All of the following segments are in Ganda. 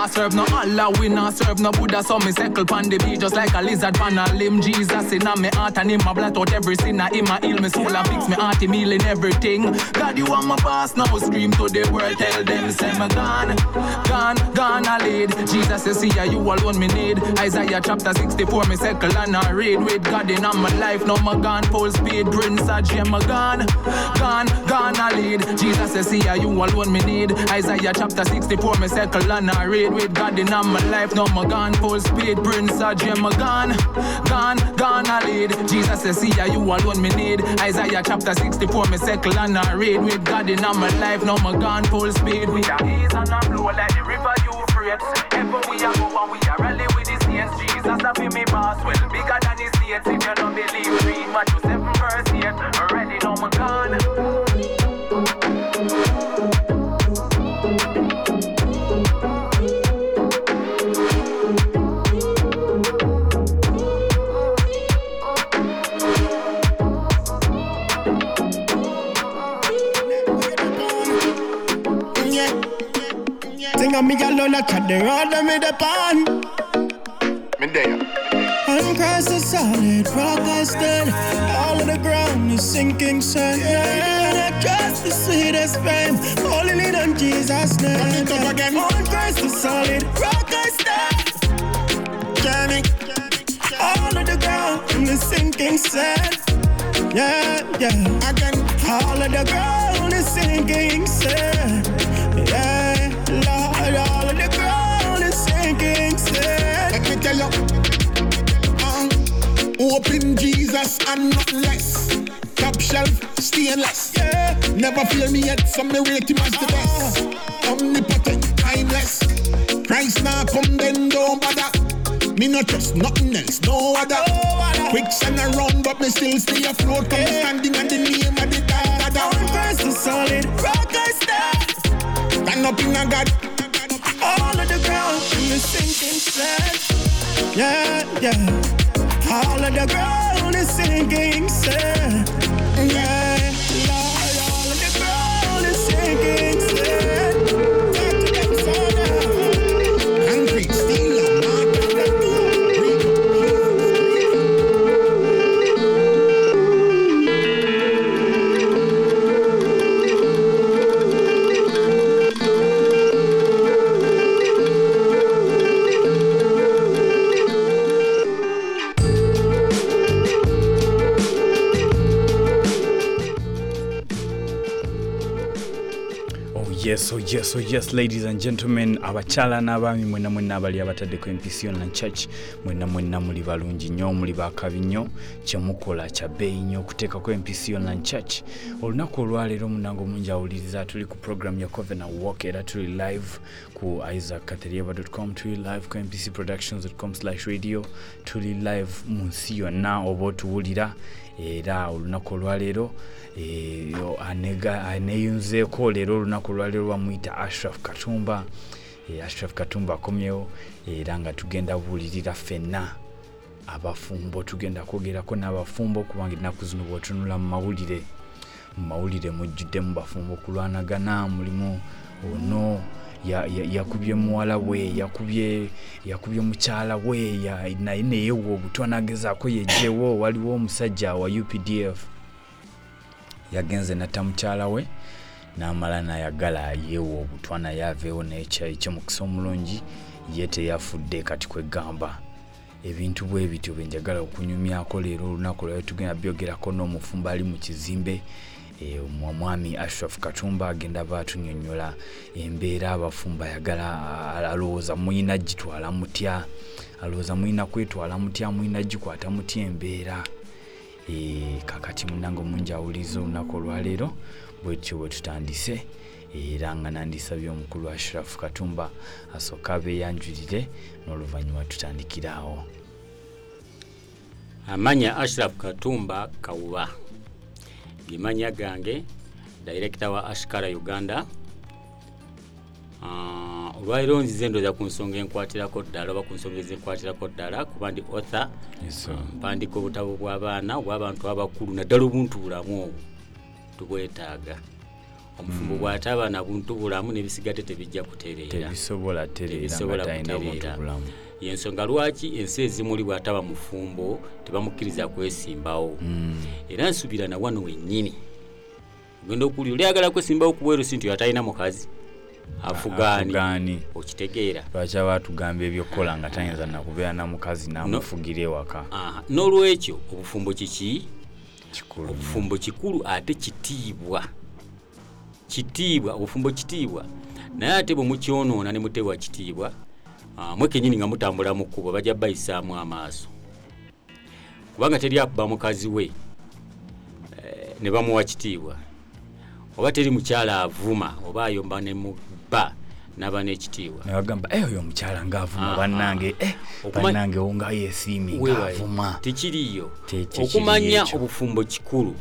not serve no Allah, we not serve no Buddha. So me circle pan the beat just like a lizard pan a limb. Jesus in a me heart and him a blot out every sin. Him a heal me soul and fix me heart, him healing everything. God, you are my boss, now scream to the world, tell them say me gone, gone a lead. Jesus says, see ya, you alone me need. Isaiah chapter 64, me circle and I read. With God in my life, now my gone full speed. Prince of Jem, gone a lead. Jesus says, see ya, you alone me need. Isaiah chapter 64, me circle and I read. With God in my life, now my gone full speed. Prince of Jem, gone a lead. Jesus says, see ya, you alone me need. Isaiah chapter 64, me circle and I read. With God in my life, now my gone full speed. We are ease and a flow like the river Euphrates. Ever we are go and we are rally with the saints. Jesus a be me boss, well bigger than the states. If you don't believe, read Matthew 7 verse 8. Already know my gone. Think of me alone, I tried the road and me the pan. Me there. On Christ is solid, rock I stand. All of the ground is sinking sand. And I trust the sweetest fame. Only lead on Jesus' name. On Christ is solid, rock I stand. Journey. All of the ground is sinking sand. Yeah. Again. All of the ground is sinking sand. Yeah, Lord, all of the ground is sinking sand. Let me tell you, open Jesus and nothing less. Top shelf, stainless. Yeah. Never feel me yet, so me rate him as the best. Omnipotent, timeless. Christ now come then don't bother. Me not trust nothing else, no other. Quicksand around, but me still stay afloat. Come standing on the name of the God. On Christ is solid, rock I stand. Stand up in a God. All of the ground is sinking sand. Yeah. All of the ground is sinking sand. Yeah, Lord, all of the ground is sinking sand. Talk to them, son. Concrete, steel, and Yes, ladies and gentlemen, abachala n'abaami mwenna abali abatadde ku MPC Online Church, mwenna muli balungi nnyo, muli bakabi nnyo, kyemukola kya bbeeyi nnyo okuteeka ku MPC Online Church. Olunaku olwaleero munango mungi awuliriza, tuli ku program ya Covenant Walk, era tuli live ku isaackaterieva.com, tuli live ku mpcproductions.com/radio, tuli live mu nsi yonna oba otuwulira. Era olunaku olwaleero aneyunzeeko leero olunaku olwaleero bamuyita Ashraf Katumba. Ashraf Katumba akomyewo era nga tugenda buulirira ffenna abafumbo, tugenda kwogerako n'abafumbo kubanga ennaku zino bw'otunula mu mawulire mujjuddemu bafumbo kulwanagana. Mulimu ono yakubye muwala we, yakubye mukyala we, naye neyewo obutwanagezaako yejjewo. Waliwo omusajja wa UPDF yagenze natta mukyala we n'amala n'ayagala yeewo obutwana yaveewo n'ekyemukisa omulungi ye teyafudde. Kati kwegamba ebintu bwe bityo bye njagala okunyumyako leero olunaku lwayo tugenda byogerako n'omufumbo ali mu kizimbe. Omwami Ashraf Katumba agenda baatunyonnyola embeera abafumba ayagala, alowooza muyina gitwala mutya, alowooza muyina kwetwala mutya, muyina gikwata mutya embeera. Kakati munango mungi awuliza olunaku olwaleero bwetyo bwe tutandise, era nga nandisabye omukulu Ashraf Katumba asooka abeeyanjulire n'oluvannyuma tutandikiraawo. Amanya Ashraf Katumba Kawuba Gimanya gange, director wa Ashkara Uganda. Olwairo nzize ndoza ku nsonga enkwatirako ddala oba ku nsonga ezenkwatirako ddala kuba ndi author. Mpandika obutabo bw'abaana obw'abantu abakulu naddala obuntubulamu obwo tubwetaaga. omufumbo bw'ataba na buntu bulamu n'ebisigadde tebijja kutereera tebisobola tereera talina buntu bulamu. Yensonga lwaki ensi ezimuli bw'ataba mufumbo tebamukkiriza kwesimbawo. Era nsubira na wano wennyini ogenda okuli oli ayagala kwesimbawo ku bweru sinti atalina mukazi afugaani okitegeera lwaki abatugamba ebyokukola nga tayinza nakubeera na mukazi n'amufugira ewaka. N'olwekyo obufumbo kiki? Kikulu. Obufumbo kikulu ate kitiibwa. Obufumbo kitiibwa naye ate bwe mukyonoona ne muteebwa kitiibwa mwe kennyini nga mutambula mu kkubo bajja bayisaamu amaaso kubanga teri akuba mukazi we ne bamuwa kitiibwa oba teri mukyala avuma oba ayomba ne mubba n'aba n'ekitiibwa ne bagamba oyo omukyala ng'avuma bannange onga yeesiimi ng'avuma tekiriyo. Okumanya obufumbo kikulu.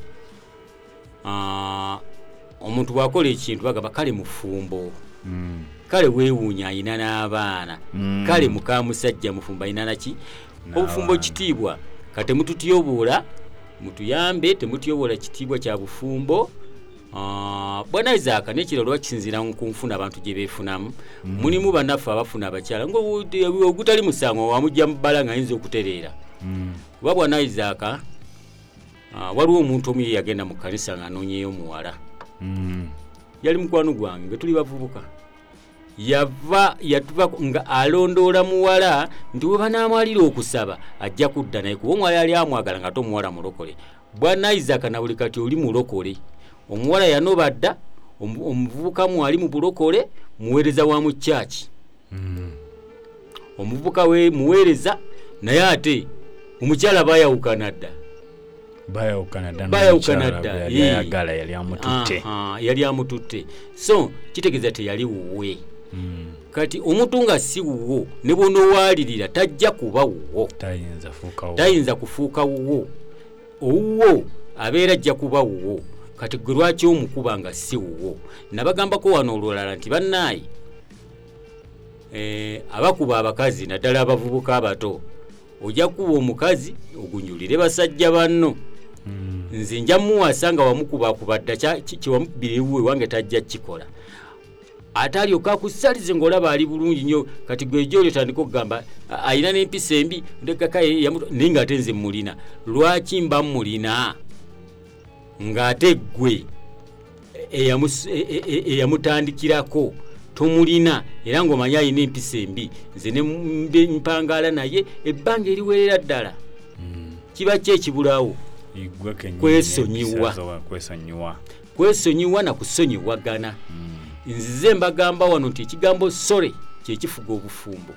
Omuntu bw'akola ekintu bagamba kale mufumbo. Kale weewuunya ayina n'abaana. Kale muka musajja mufumbo ayina naki? Obufumbo kitiibwa. Kate mututyobola mutuyambe temutyobola kitiibwa kya bufumbo. Bwana Isaac n'ekiralo kisinziira ku nfuna abantu gye beefunamu. Mulimu bannaffe abafuna abakyala ng'ogutali musango wamujja mu bbala ng'ayinza okutereera. Kuba Bwana Isaac waliwo omuntu omu yagenda mu kkanisa ng'anoonyeyo muwala. Yali mukwano gwange nga tuli bavubuka. Yatuva nga alondoola muwala nti we banaamwalira okusaba ajja kudda naye kuba omuwala yali amwagala nga tomuwala mulokole. Bwana Isaac na buli kati oli mulokole. Omuwala yanoba dda omuvubuka mwali mu bulokole muweereza wa mu church. Omuvubuka we muweereza naye ate omukyala bayawukana dda. Bayawukana dda yayagala yali amututte. So kitegeeza teyali wuwe. Kati omuntu nga si wuwo ne bw'onoowaalirira tajja kuba wuwo. Tayinza kufuuka wuwo. Owuwo abeera ajja kuba wuwo. Kati gwe lwaki omukuba nga si wuwo? Nabagambako wano olulala nti bannaayi abakuba abakazi naddala abavubuka abato ojja kuba omukazi ogunjulire basajja banno. Nze nja muwasa nga wamukuba dda kyewamukubira ewuwe wange tajja kikola. Ate alyoka akusalize ng'olaba ali bulungi nnyo. Kati gwe ejjo otandika okugamba ayina n'empisa embi naye ng'ate nze mulina. Lwaki mba mulina ng'ate ggwe eyamutandikirako tomulina era ng'omanya ayina empisa embi nze ne mpangaala naye ebbanga eriwerera ddala? Kiba ki ekibulawo? Kwesonyiwa na kusonyiwagana. Nzize mbagamba wano nti ekigambo sole kye kifuga obufumbo.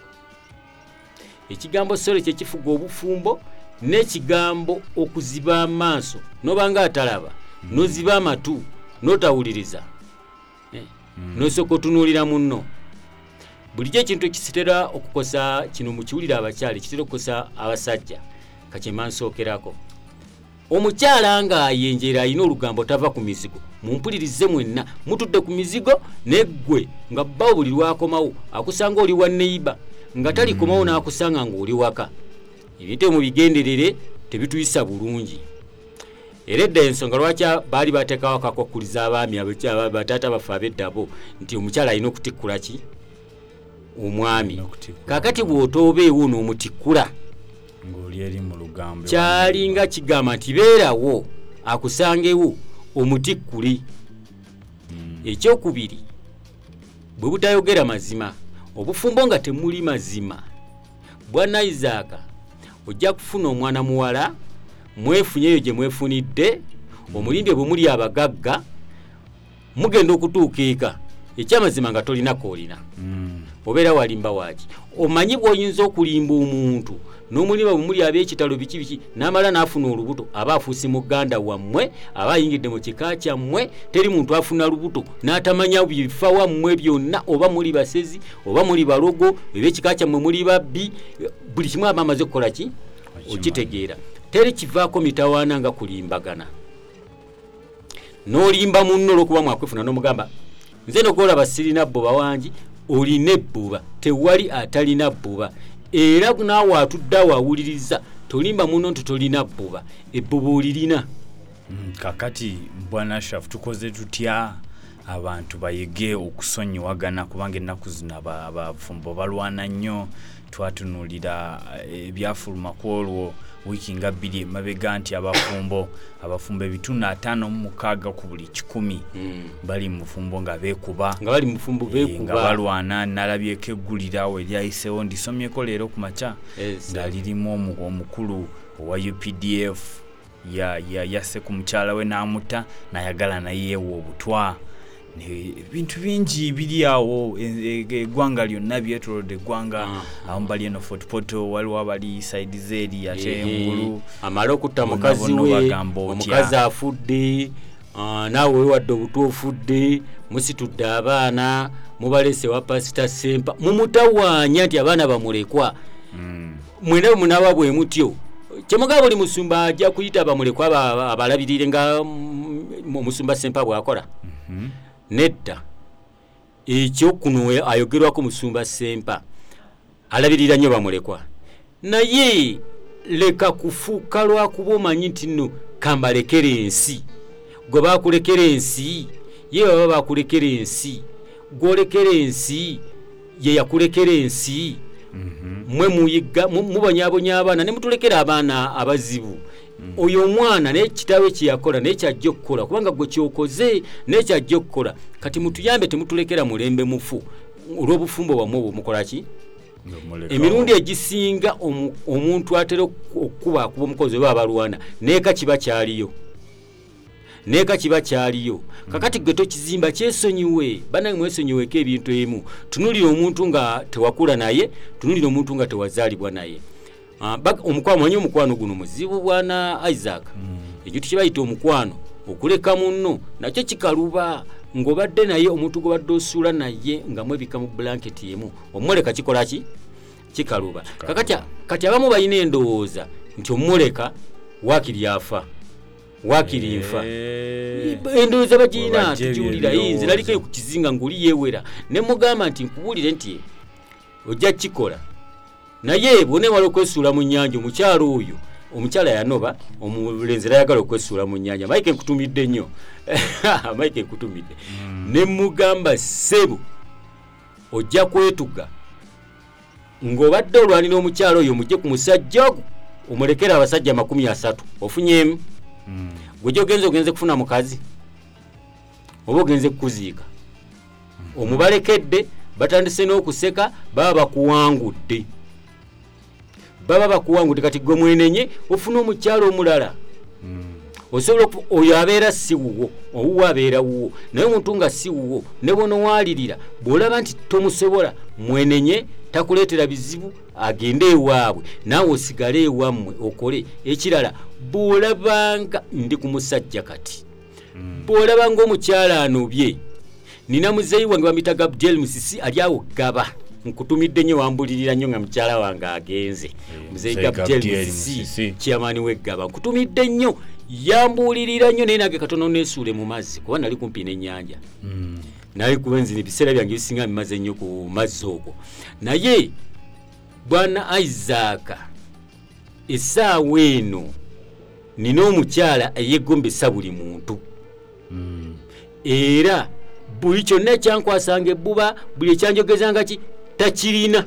Ekigambo sole kye kifuga obufumbo n'ekigambo okuziba amaaso n'obanga atalaba n'oziba amatu n'otawuliriza n'osooka otunuulira munno. Bulijjo ekintu ekitera okukosa kino mukiwulira abakyala kitera okukosa abasajja kakyema nsookerako. Omukyala ng'ayenjera alina olugambo tava ku mizigo mumpulirize mwenna mutudde ku mizigo neggwe nga bbawo buli lwakomawo akusanga oli wa neiba nga talikomawo n'akusanga ng'oli waka. Ebintu mubigenderere tebituyisa bulungi. Era edda ensonga lwaki baali bateekawo akakwakuliza abaami bataata baffe ab'eddabo nti omukyala alina okutikkula ki? Omwami. Kaakati bw'otoobeewo n'omutikkula ng'oli eri mu lugambo kyalinga kigamba nti beerawo akusangewo omutikkule. Ekyokubiri bwe butayogera mazima obufumbo nga temuli mazima. Bwana Isaac ojja kufuna omwana muwala mwefunyeyo gye mwefunidde omulinde bwe muli abagagga mugenda okutuuka eka ekyamazima nga tolina koolina. Obeera walimba waaki omanyi bw'oyinza okulimba omuntu n'omuliba bwe muli ab'ekitalo biki n'amala n'afuna olubuto aba afuuse muganda wammwe aba ayingidde mu kika kyammwe. Teri muntu afuna lubuto n'atamanya bifa wammwe byonna oba muli basezi oba muli balogo eb'ekika kyammwe muli babbi buli kimu aba amaze okukola ki okitegeera. Teri kivaako mitawaana nga kulimbagana. N'olimba munno olw'okuba mwakwefuna n'omugamba nze nokwolaba sirina bbuba wangi olina ebbuba tewali atalina bbuba. Era naawe atudde awo awuliriza tolimba muno nti tolina bbuba ebbuba olirina. Kakati Bwana Ashraf tukoze tutya abantu bayige okusonyiwagana kubanga ennaku zino abafumbo balwana nnyo. Twatunulira ebyafuluma ku olwo wiiki nga 2 emabega nti abafumbo 556 ku buli 100 bali mu fumbo nga beekuba nga balwana. Nalabyeko eggulirawo eryayiseewo ndisomyeko leero ku makya nga lirimu omukulu owa UPDF yasse ku mukyala we n'amutta n'ayagala nayeewa obutwa. Bintu bingi biri awo eggwanga lyonna byetolodde eggwanga. Abamu bali eno Fort Portal, waliwo abali side zeri ate engulu amala okutta mukazi we, omukazi afudde, naawe wewadde obutwa ofudde, musitudde abaana mubalese wa Pastor Sempa mumutawaanya nti abaana bamulekwa. Mwena munaba bwe mutyo kyemuga buli musumba ajja kuyita bamulekwa abalabirire nga omusumba Sempa bw'akola. Nedda ekyo kuno ayogerwako musumba Sempa alabirira nnyo bamulekwa, naye leka kufuuka lwakuba omanyi nti nno kambalekera ensi. Gwe bakulekera ensi ye baba bakulekera ensi, gwolekera ensi ye yakulekera ensi. Mwe muyiga mubonyabonya abaana ne mutulekera abaana abazibu. Oyo omwana n'ekitawe kye yakola n'ekyajja okukola kubanga gwe kyokoze n'ekyajja okukola. Kati mutuyambe temutulekera mulembe mufu olw'obufumbo bwamwe obwo mukola ki? Emirundi egisinga omuntu atera okuba omukozi we abalwana neeka kiba kyaliyo. Kakati gwe tokizimba kyesonyiwe, banange mwesonyiweko ebintu emu. Tunulira omuntu nga tewakula naye, tunulira omuntu nga tewazaalibwa naye. Omukwano guno muzibu bwana Isaac. Ekyo tukibayita omukwano okuleka munno nakyo kikaluba ng'obadde naye omuntu gwe badde osuula naye nga mwebika mu blanket yemu omuleka kikola ki? Kikaluba. Kati abamu balina endowooza nti omuleka waakiri afa waakiri nfa. Endowooza bagirina tugiwulira nze naliko ku kizinga ng'oli yeewera ne mugamba nti nkubuulire nti ojja kikola. Naye bwone wali okwesuula mu nnyanja omukyalo oyo omukyala yanoba omulenzi ayagala okwesuula mu nnyanja. Mike nkutumidde nnyo Mike nkutumidde ne mugamba sebo ojja kwetuga ng'obadde olwanira omukyalo oyo mujje ku musajja ogwo omulekera abasajja 30 ofunyemu. Gwe ogenze kufuna mukazi oba ogenze kukuziika omubalekedde batandise n'okuseka baba bakuwangudde. Kati gwe mwenenye ofuna omukyalo omulala. Osobola oyo abeera si wuwo, owuwo abeera wuwo, naye omuntu nga si wuwo ne bono waalirira bw'olaba nti tomusobola mwenenye takuleetera bizibu agende ewaabwe naawe osigale ewammwe okole. Ekirala bw'olabanga ndi ku musajja kati bw'olabanga omukyala anobye nina muzeeyi wange bamuyita Gabriel Musisi ali awo Gaba nkutumidde nnyo wambulirira nnyo nga mukyala wange agenze muzeeyi Gabriel Musisi chairman w'Eggaba nkutumidde nnyo yambulirira nnyo naye nange katono neesuule mu mazzi kuba nali kumpi n'ennyanja. Naye kuba nzina ebiseera byange bisinga bimaze nnyo ku mazzi okwo. Naye bwana Isaac essaawa eno nina omukyala eyegombesa buli muntu. Era buli kyonna ekyankwasanga ebbuba buli ekyanjogezanga ki takirina.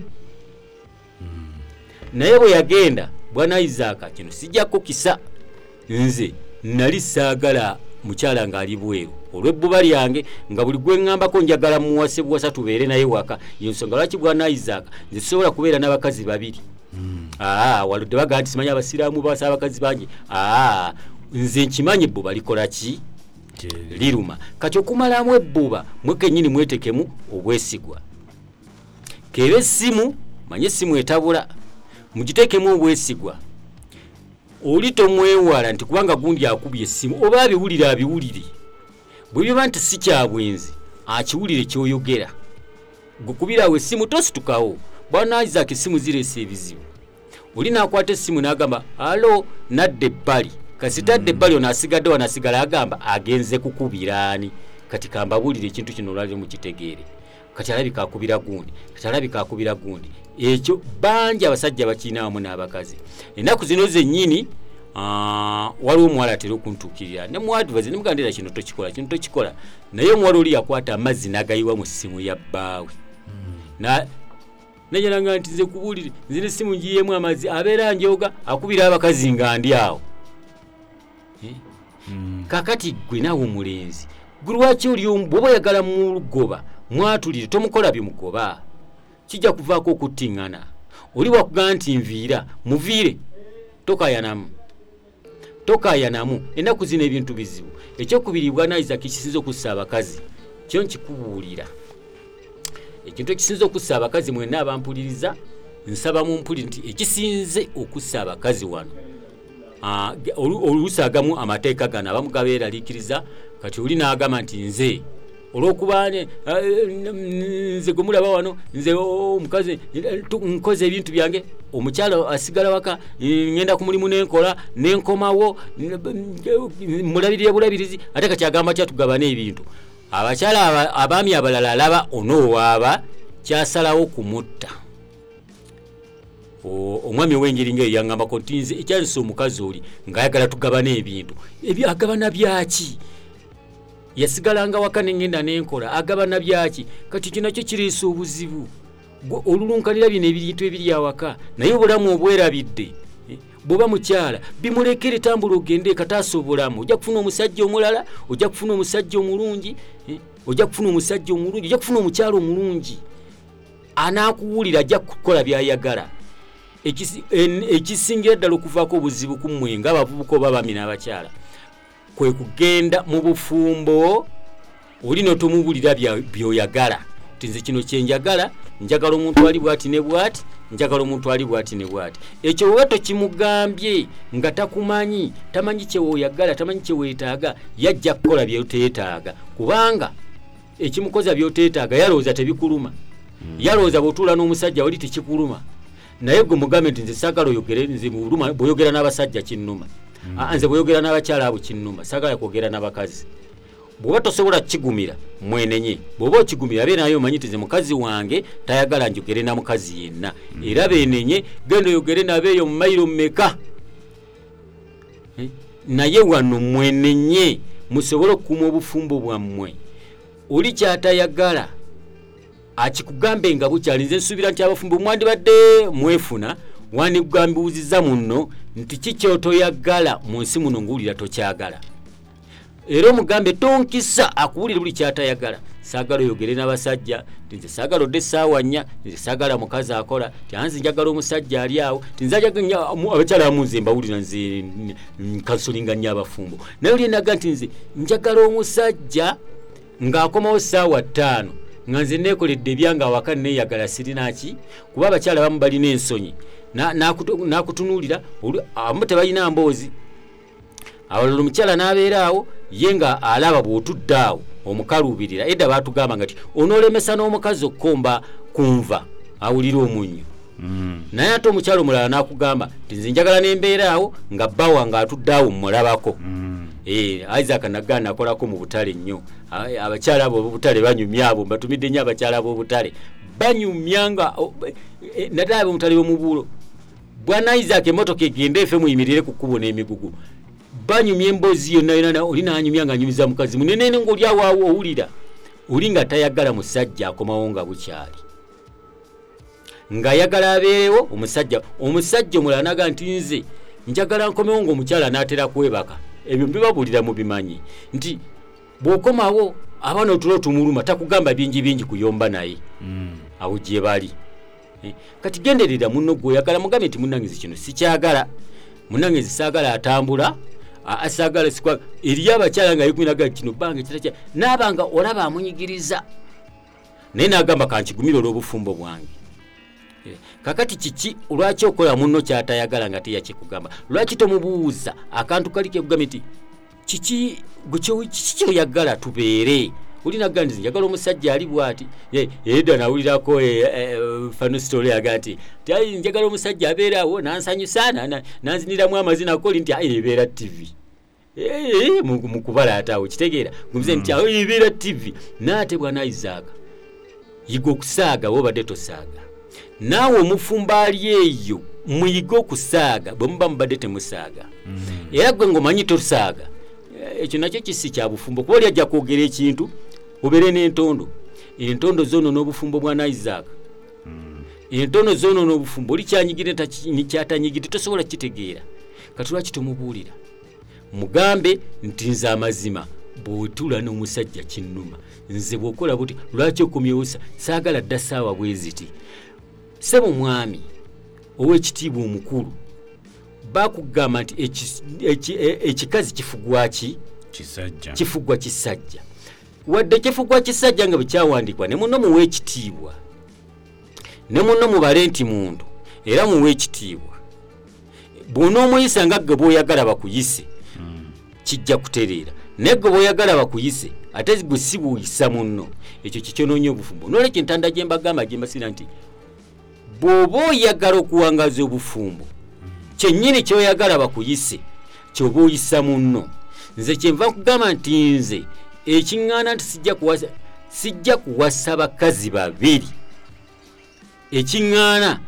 Naye bwe yagenda bwana Isaac kino sijjako kisa nze nali saagala mukyala ng'ali bweru olw'ebbuba lyange nga buli gwe ŋŋambako njagala muwase buwasa tubeere naye waka. Yensonga lwaki bwana Isaac nze sisobola kubeera n'abakazi babiri. Waludde bagamba nti simanyi abasiraamu basa abakazi bangi. Nze nkimanyi ebbuba likola ki? Liruma. Kati okumalamu ebbuba mwekennyini mwetekemu obwesigwa. Kera essimu manye essimu etabula mugiteekemu obwesigwa. Oli tomwewala nti kubanga gundi akubye essimu oba abiwulire. Bwe biba nti si kya bwenzi akiwulire kyoyogera. Gukubirawo essimu tositukawo. Bwana Isaac essimu zireese ebizibu. Oli n'akwata essimu n'agamba alo nadde ebbali. Kasitadde ebbali ono asigadde wanasigala agamba agenze kukubira ani. Kati kambabulire ekintu kino olwaliro mukitegeere. Kati alabika akubira gundi. Ekyo bangi abasajja bakirina wamu n'abakazi. Ennaku zino zennyini waliwo omuwala atera okuntuukirira ne muadvise ne mugandira kino tokikola naye omuwala oli yakwata amazzi n'agayiwa mu ssimu ya bbaawe najalanga nti nze kubuulire nze n'essimu ngiyemu amazzi abeera njoga akubira abakazi nga ndi awo kakati gwe naawe omulenzi gwe lwaki oli bw'oba oyagala mulugoba mwatulire tomukola byemugoba kijja kuvaako okuttiŋŋana oli wakugamba nti nviira muviire tokayanamu ennaku zino ebintu bizibu ekyokubiri bwana Isaac kisinza okussa abakazi kyo nkikubuulira ekintu ekisinza okussa abakazi mwenna abampuliriza nsaba mu mpulire nti ekisinze okussa abakazi wano oluusi agamu amateeka gano abamu gabeeraliikiriza kati oli n'agamba nti nze olw'okuba nze gwe mulaba wano nze omukazi nkoze ebintu byange omukyala asigala waka ngenda ku mulimu nenkomawo mulabirire bulabirizi ate kati agamba kyatugabana ebintu abakyala abaami abalala alaba onoowaaba kyasalawo kumutta omwami ow'engeri ngaeyo yaŋŋambako nti nze ekyanisa omukazi oli ng'ayagala tugabana ebintu agabana byaki yasigalanga waka nengenda nenkola agabana byaki kati kino nakyo kireesa obuzibu olulunkanira bino ebintu ebiri awaka naye obulamu obwerabidde bw'oba mukyala bimulekere tambula ogende kataasa obulamu ojja kufuna omusajja omulala ojja kufuna omusajja omulungi ojja kufuna omukyala omulungi anaakuwulira ajja kukola byayagala ekisingira ddala okuvaako obuzibu ku mmwe ng'abavubuka oba bami n'abakyala kwe kugenda mu bufumbo oli n'otomubulira byoyagala nti nze kino kyenjagala njagala omuntu ali bwati ne bwati njagala omuntu ali bwati ne bwati ekyo bwe tokimugambye nga takumanyi tamanyi kyewoyagala tamanyi kyeweetaaga yajja kukola byoteetaaga kubanga ekimukoza byoteetaaga yalowooza tebikuluma yalowooza bw'otuula n'omusajja wali tekikuluma naye gwe mugambe nti nze saagala oyogere nze muluma bw'oyogera n'abasajja kinnuma nze bw'oyogera n'abakyala abo kinnuma saagala kwogera n'abakazi bw'oba tosobola kigumira mwenenye bw'oba okigumira abe naye omanyi nti nze mukazi wange tayagala njogere na mukazi yenna era benenye genda oyogere nabeeyo mu mayiro mmeka naye wano mwenenye musobole okukuuma obufumbo bwammwe oli kyatayagala akikugambe nga bukyali nze nsuubira nti abafumbo mwandibadde mwefuna wandigambuuziza muno nti kikyotoyagala mu nsi muno nguwulira tokyagala era omugambe tonkisa akuwulira buli kyatayagala saagala oyogere n'abasajja ti nze saagala odde essaawa 4 nze saagala mukazi akola ti anze njagala omusajja ali awo ti nze abakyala amu nze mbawulira nze nkansolinga nnyo abafumbo naye oli enaga nti nze njagala omusajja ng'akomawo essaawa 5 nga nze neekoledde ebyanga awaka neeyagala sirinaki kuba abakyala bamu balina ensonyi n'akutunuulira abamu tebalina mboozi awalala omukyala n'abeera awo ye nga alaba bw'otudde awo omukaluubirira edda baatugamba nga ti onoolemesa n'omukazi okukomba kunva awulira omunnyo naye ate omukyala omulala n'akugamba ti nze njagala n'embeera awo nga bba wange atudde awo mmulabako Isaac nagana akolako mu butale nnyo abakyala abo b'obutale banyumya abo mbatumidde nnyo abakyala b'obutale banyumya nga naddala ab'omutale b'omubuulo bwana Isaac emmotoka egende efe muyimirire ku kkubo n'emigugu banyumya emboozi yonna oli n'anyumya ng'anyumiza mukazi munene ng'oli awo owulira oli nga tayagala musajja akomawo nga bukyali ng'ayagala abeerewo omusajja omulala naga nti nze njagala nkomewo ng'omukyala n'atera kwebaka ebyo mbibabulira mu bimanyi nti bw'okomawo abaana otulo otumuluma takugamba bingi kuyomba naye awo gye bali kati genderera munno gw'oyagala mugambe nti munnange kino sikyagala munnange saagala atambula asaagala sikwa eriyo abakyala nga yekwinaga kino bbanga kitakya n'abanga olaba amunyigiriza naye n'agamba kankigumira olw'obufumbo bwange kakati kiki olwaki okola munno kyatayagala nga teyakikugamba lwaki tomubuuza akantu kali kekugambe nti kiki kyoyagala tubeere olinaga nti njagala omusajja ali bwati edda nawulirako fano story yaga nti njagala omusajja abeerawo nansanyusa nanziniramu amazina koli nti ebeera TV mukubala ataawo kitegeera gumze nti ebeera TV naate bwana Isaac yiga okusaaga wobadde tosaaga naawe omufumba ali eyo muyigo kusaaga bwe muba mubadde temusaaga era gwe ng'omanyi tosaaga ekyo nakyo kisi kya bufumbo kuba oli ajja kwogera ekintu obeere n'entondo zoonoona obufumbo bwa Isaac entono zoonoona obufumbo oli kyanyigire kyatanyigire tosobola kitegeera kati lwaki tomubuulira mugambe nti nze amazima bw'otula n'omusajja kinnuma nze bw'okola buti lwaki okomyewo saagala dda ssaawa bwe ziti ssebo mwami ow'ekitiibwa omukulu bakugamba nti ekikazi kifugwa kisajja wadde kifugwa kisajja nga bwe kyawandiikwa ne munno muwe ekitiibwa ne munno mubale nti muntu era muwe ekitiibwa bw'onoomuyisa nga gwe bw'oyagala bakuyise kijja kutereera naye gwe bw'oyagala bakuyise ate gwe si bw'oyisa munno ekyo kikyonoonye obufumbo n'olwekyo entanda gye mbagamba gye mbasira nti bw'oba oyagala okuwangaza obufumbo kyennyini ky'oyagala bakuyise ky'oba oyisa munno nze kyenva nkugamba nti nze ekiŋŋaana nti sijja kuwasa bakazi babiri ekiŋŋaana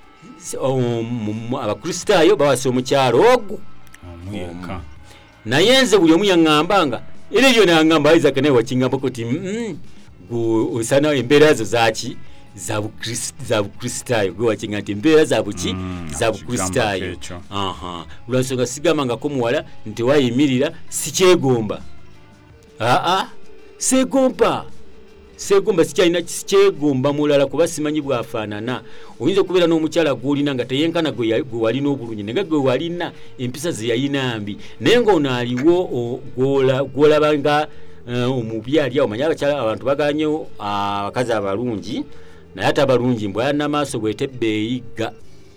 abakristaayo bawasa omukyalo ogwo naye nze buli omu yaŋŋambanga era ebyo naŋŋamba Isaac naye wakiŋŋambako ti osana embeera zo zaki za bukristaayo gwe wakiŋŋa nti embeera za buki za bukristaayo lwansonga sigambangako muwala nti wayimirira sikyegomba segomba sikyegomba mulala kuba simanyi bwafaanana oyinza okubeera n'omukyala gw'olina nga teyenkana gwe walina obulungi naye gwe walina empisa ze yayina mbi naye ng'ono aliwo gw'olaba nga omubi ali awo manyi abantu bagala nnyo abakazi abalungi naye ate abalungi mbwe alina maaso bwetebba eyigga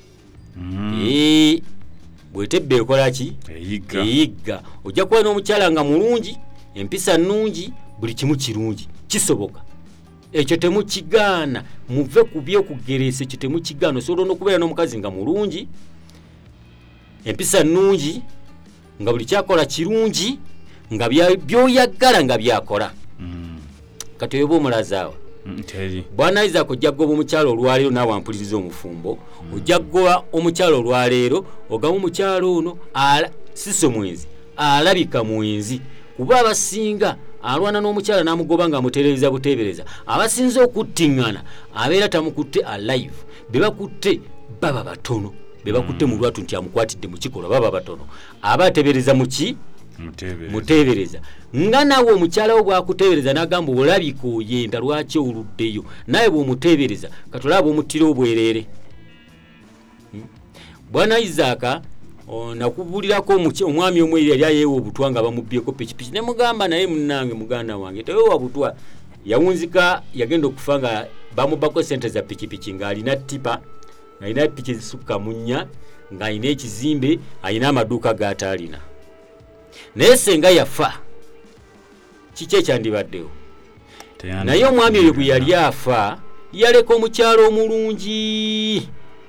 bwetebba ekola ki eyigga ojja kuba n'omukyala nga mulungi empisa nnungi buli kimu kirungi kisoboka ekyo temukigaana muve ku byokugereesa ekyo temukigaana osobola n'okubeera n'omukazi nga mulungi empisa nnungi nga buli kyakola kirungi nga byoyagala nga byakola kati oyoba omulazaawa bwana Isaac ojja kugoba omukyalo olwaleero naawe ampuliriza omufumbo ojja kugoba omukyalo olwaleero ogaba omukyalo ono siso mwenzi alabika mwenzi kuba abasinga alwana n'omukyala n'amugoba nga amutereeza buteebereza abasinze okuttiŋŋana abeera tamukutte alive be bakutte baba batono be bakutte mu lwatu nti amukwatidde mu kikolwa baba batono aba ateebereza muki muteebereza nga naawe omukyala wo bwakuteebereza n'agamba olabika oyenda lwaki oluddeyo naye bw'omuteebereza katolaba omuttira obwereere bwana Isaac nakubulirako omwami omwe yali ayeewa obutwa nga bamubbyeko pikipiki ne mugamba naye munnange muganda wange teweewa butwa yawunzika yagenda okufa nga bamubbako sente za pikipiki ng'alina tipa ng'alina piki ezisukka mu nnya ng'alina ekizimbe alina amaduuka g'ataalina naye senga yafa kiki ekyandibaddewo naye omwami oyo bwe yali afa yaleka omukyalo omulungi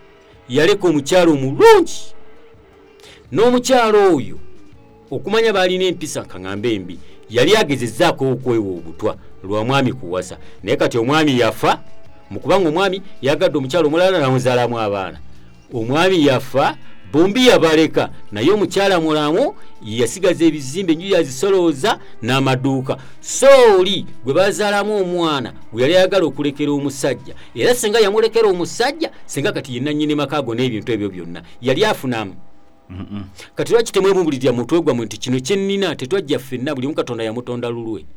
n'omukyalo oyo okumanya baalina empisa nkaŋŋamba embi yali agezezzaako okwewa obutwa lwa mwami kuwasa naye kati omwami yafa mukubanga omwami yagadde omukyalo omulala namuzaalamu abaana omwami yafa bombi yabaleka naye omukyala mulamu yasigaza ebizimbe enju yazisolooza n'amaduuka so oli gwe bazaalamu omwana gwe yali ayagala okulekera omusajja era senga yamulekera omusajja senga kati yenna nnyini makaago n'ebintu ebyo byonna yali afunamu kati lwaki temwebuulirira mutwe gwammwe nti kino kyennina tetwajja ffenna buli omu Katonda yamutonda lulwe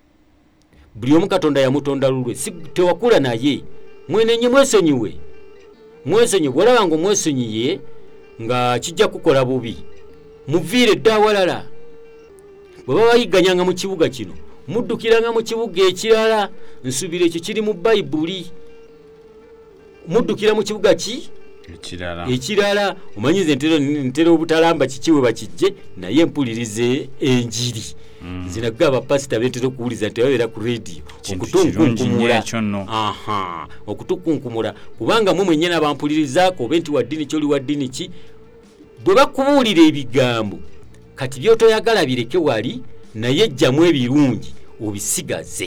tewakula naye mwenenye mwesonyiwe bw'olaba nga omwesonyiye nga kijja kukola bubi muviire dda awalala bwe baba bayigganyanga mu kibuga kino muddukiranga mu kibuga ekirala nsuubira ekyo kiri mu Bayibuli muddukira mu kibuga ekirala omanyize ntera obutalamba kikiwe bakijje naye mpulirize enjiri zinaga abapasita betera okuwuliza nti babeera ku radio okutukunkumula kubanga mwe mwennyena bampulirizaako oba nti waddini kyoli waddini ki bwe bakubuulira ebigambo kati byotoyagala bireke wali naye ejjamu ebirungi obisigaze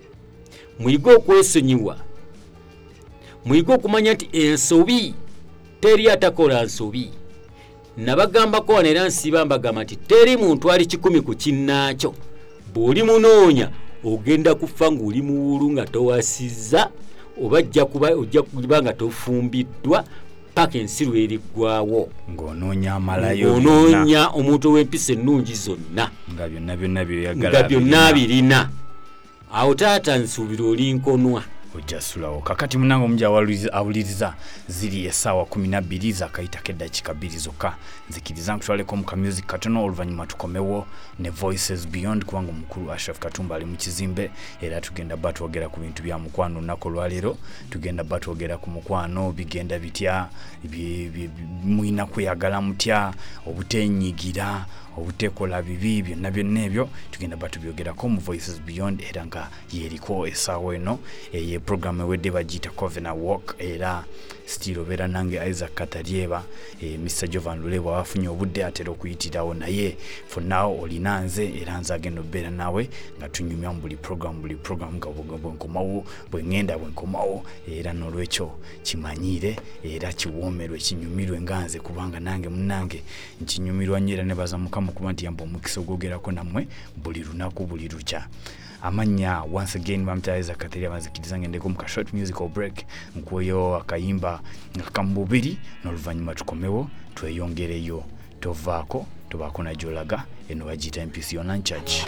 muyige okwesonyiwa muyige okumanya nti ensobi teri atakola nsobi. Nabagambako wano era nsiba mbagamba nti teri muntu ali 10 ku kinnaakyo. Bw'oli munoonya ogenda kufa ng'oli muwulu nga towasizza oba ojja kuba nga tofumbiddwa paka ensi lweriggwawo. Ng'onoonya amalayo onoonya omuntu ow'empisa ennungi zonna nga byonna byeyagala nga byonna birina. Awo taata nsuubira oli nkonwa. Ojasulawo kakati munango mujja awuliriza ziri essaawa 12 zakayitako eddakiika 2 zokka. Nzikiriza nkutwaleko mu music katono oluvannyuma tukomewo ne Voices Beyond kubanga omukulu Ashraf Katumba ali mu kizimbe era tugenda batwogera ku bintu bya mukwano olunaku olwaleero. Tugenda batwogera ku mukwano bigenda bitya muyina kweyagala mutya obutenyigira obutekola bibi byonna ebyo tugenda batubyogerako mu Voices Beyond era nga yeriko essaawa eno eye program ewedde bagiyita Covenant Walk era still obeera nange Isaac Katalieba Mr. Jovan Lulebwa wafunye obudde atera okuyitirawo naye for now olina nze era nze agenda obeera naawe nga tunyumya mu buli program nga bwenkomawo bwengenda bwenkomawo era n'olwekyo kimanyiire era kiwoomerwe kinyumirwe nga nze kubanga nange munnange nkinyumirwa nnyo era ne baza Mukama kuba nti yamba omukisa ogwogerako nammwe buli lunaku buli lukya. Amanya once again bamtaiza Katalieba bazikiriza ngendeko mu ka short musical break nkuyo akayimba akambubiri n'oluvannyuma tukomewo tweyongereyo tovaako tobaako na jolaga eno bagiyita MPC Online Church.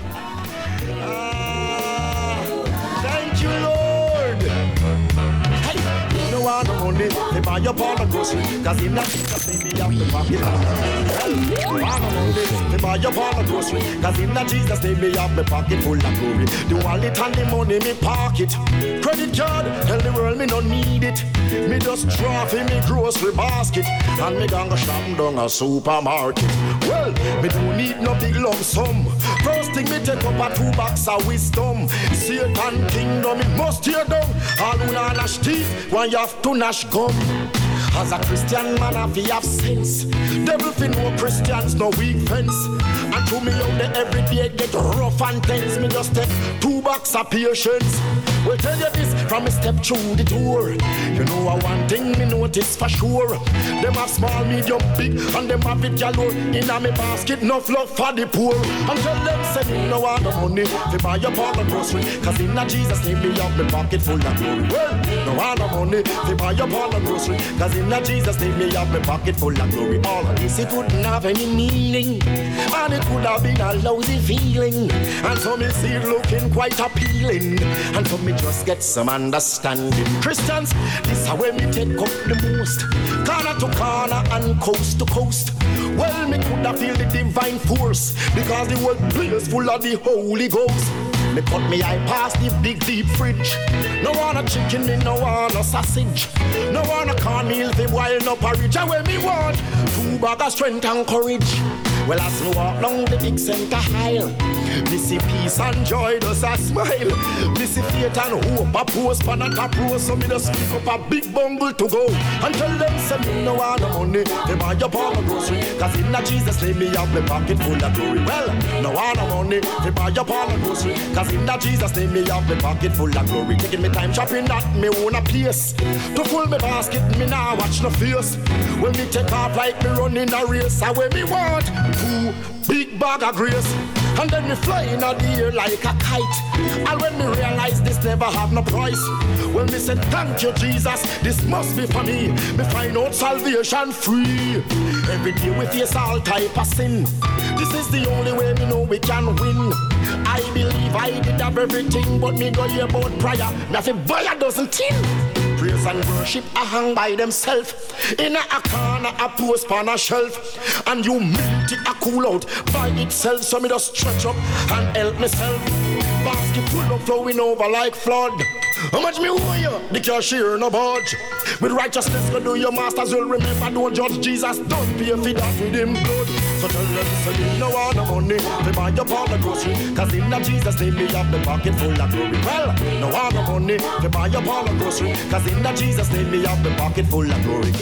Thank you, Lord. Hey, no one money, they buy your ball of grocery, cause in that Jesus name me have the pocket. No one money, they buy your ball of grocery, cause in that Jesus name me have my pocket full of glory. The wallet and the money me pocket. Credit card, tell the world me no need it. Me just drop in me grocery basket, and me gonna shop down a supermarket. Well, me don't need no big lump sum. First thing me take up a 2 box of wisdom. Satan kingdom it must tear down. All who not gnash teeth, when you have to gnash gum. As a Christian man, I have sense. Devil fi know Christians no weak fence. And to me out there every day get rough and tense. Me just take 2 box of patience. We'll tell you this from a step through the tour. You know one thing me notice for sure. Them have small, medium, big, and them have it galore. In a me basket, no love for the poor. And tell them say me no want no money to buy your part of grocery. Cause in a Jesus name me have me pocket full of glory. Well, no want no money to buy your part of grocery. Cause in a Jesus name me have me pocket full of glory. All of this it wouldn't have any meaning, and it would have been a lousy feeling. And so me see it looking quite appealing. And so me just get some understanding. Christians, this is where me take up the most. Corner to corner and coast to coast. Well, me could have feel the divine force, because the whole place full of the Holy Ghost. Me cut me eye past the big deep fridge. No want a chicken, me no want a sausage. No want a cornmeal, the wild no porridge. And when me want 2 bags of strength and courage. Well, as me walk down the big center aisle, me see peace and joy does a smile. Me see faith and hope a post pan and a pro. So me just pick up a big bundle to go and tell them say me no want no money to buy your part of grocery. Cause in a Jesus name me have my pocket full of glory. Well, no want no money to buy your part of grocery. Cause in a Jesus name me have my pocket full of glory. Taking me time shopping at me own a place. To full me basket me now watch no face. When me take off like me running a race. And when me want 2 big bag of grace. And then me fly in the air like a kite. And when me realize this never have no price. When me say thank you Jesus, this must be for me. Me find out salvation free. Every day we face all type of sin. This is the only way me know we can win. I believe I did have everything, but me go hear about prayer. Nothing buy a dozen tin. Praise and worship a hang by themselves. In a corner, a post on a shelf. And humility a cool out by itself. So me just stretch up and help myself. Basket full of flowing over like flood. How much me owe you? The cashier no budge. With righteousness go do your masters will remember. Don't judge Jesus, don't pay for that with him blood. So tell them say me no want no money to buy your part of grocery. Cause in a Jesus name me have the pocket full of glory. Well, no want no money to buy your part of grocery. Cause in a Jesus name me have the pocket full of glory.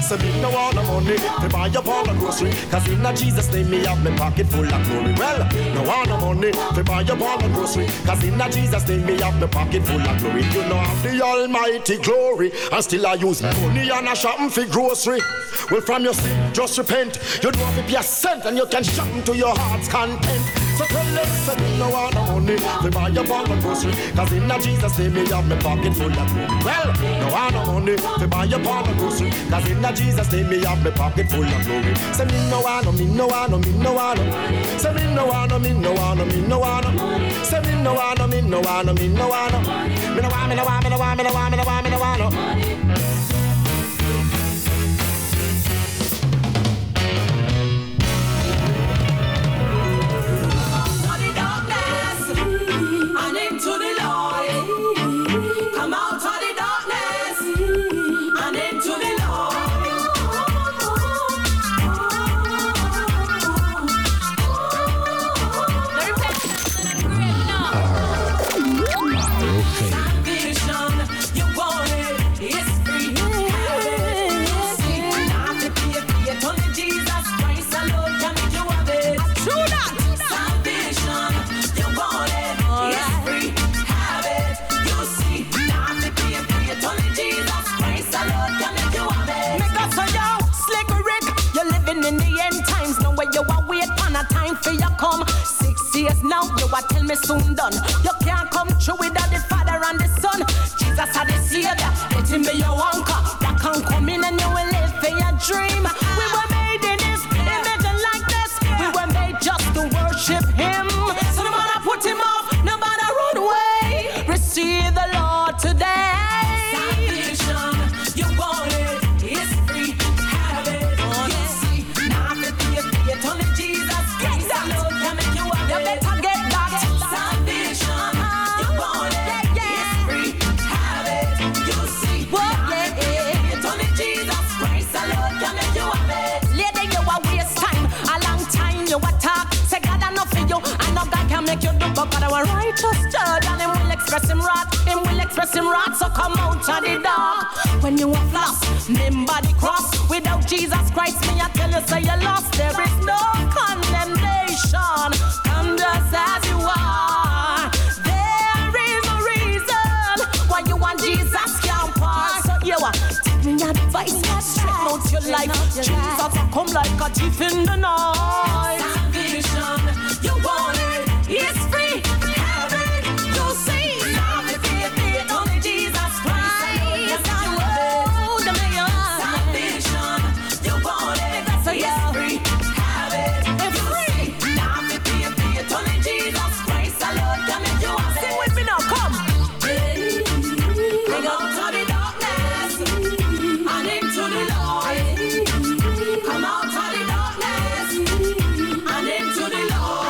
say me no want no money to buy up all the grocery. Cause in a Jesus name me have me pocket full of glory. Well, no want no money to buy up all the grocery. Cause in a Jesus name me have me pocket full of glory. You know have the almighty glory. And still I use money and a shopping for grocery. Well, from your sin, just repent. You don't have to be a cent and you can shop to your heart's content. So tell them, say me no want no money to buy up all the grocery. Cause in a Jesus name me have me pocket full of glory. Well, no want no money to buy up all the grocery. Cause in a Jesus name me have me pocket full of glory. Say me no want no, me no want no, me no want no. Say me no want no, me no want no, me no want no. Say me no want no, me no want no, me no want no. Me no want, me no want, me no want, me no want, me no want, me no want no. Now you are tell me soon done. You can't come true without the Father and the Son. Jesus are the Savior. Let him be your anchor. That can come in and you will live for your dream. We were made in His image and likeness. We were made just to worship Him. So no matter put Him off, no matter run away. Receive the Lord today. Salvation, you want it. It's free. Have it. You see, now I feel it. Only Jesus Christ alone can make you have it. Make you do but our righteous judge and him will express him wrath, so come out of the dark. When you are lost, remember the cross. Without Jesus Christ, me I tell you say you lost. There is no condemnation. Come just as you are. There is a reason why you want Jesus can't pass. So you are take me advice, straighten out your life. Jesus will come like a thief in the night. Salvation, you want it. It's free, have it, you'll see. Now if it only Jesus Christ. Salvation, you want it. So it's free, have it, it's free. Now if it only Jesus Christ. Alone can make you have it. Sing with me now, come. Bring out of the darkness and into the light. Come out of the darkness and into the light.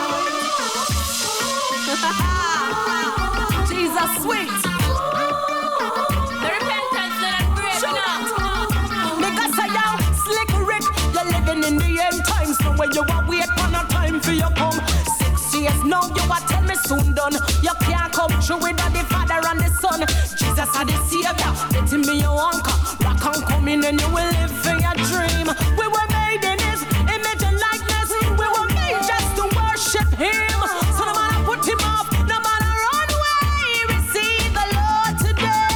Jesus sweet. The repentance that I'm great. Because I am slick Rick. You're living in the end times. So when you are wait on a time for you come. 6 years now you are tell me soon done. You can't come true without the Father and the Son. Jesus are the Savior. Let him be your anchor. Rock and come in and you will live for your dream. We were made in His image and likeness. We were made just to worship Him. So no matter put Him off, no matter run away, receive the Lord today.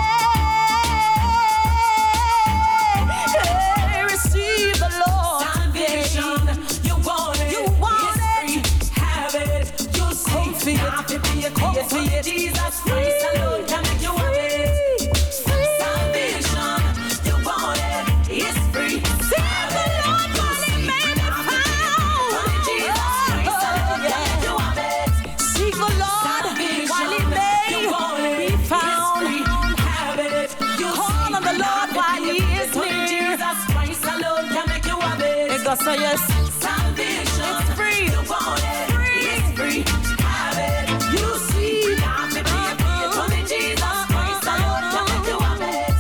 Hey, receive the Lord. Salvation, you want it. You want it. Free. Have it. You see. Come for it. Jesus Christ alone can make you have it. Salvation, you want it. It's free. Have the Lord while He may be found. Only Jesus Christ alone can make you have it. Seek the Lord while He may be found. Have it. Call on the Lord while He is near. Jesus Christ alone can make you have it. It goes so yes. Salvation, it's free. You want it. It's free. Have it. You see. Now me be a free. Only Jesus Christ alone can make you have it.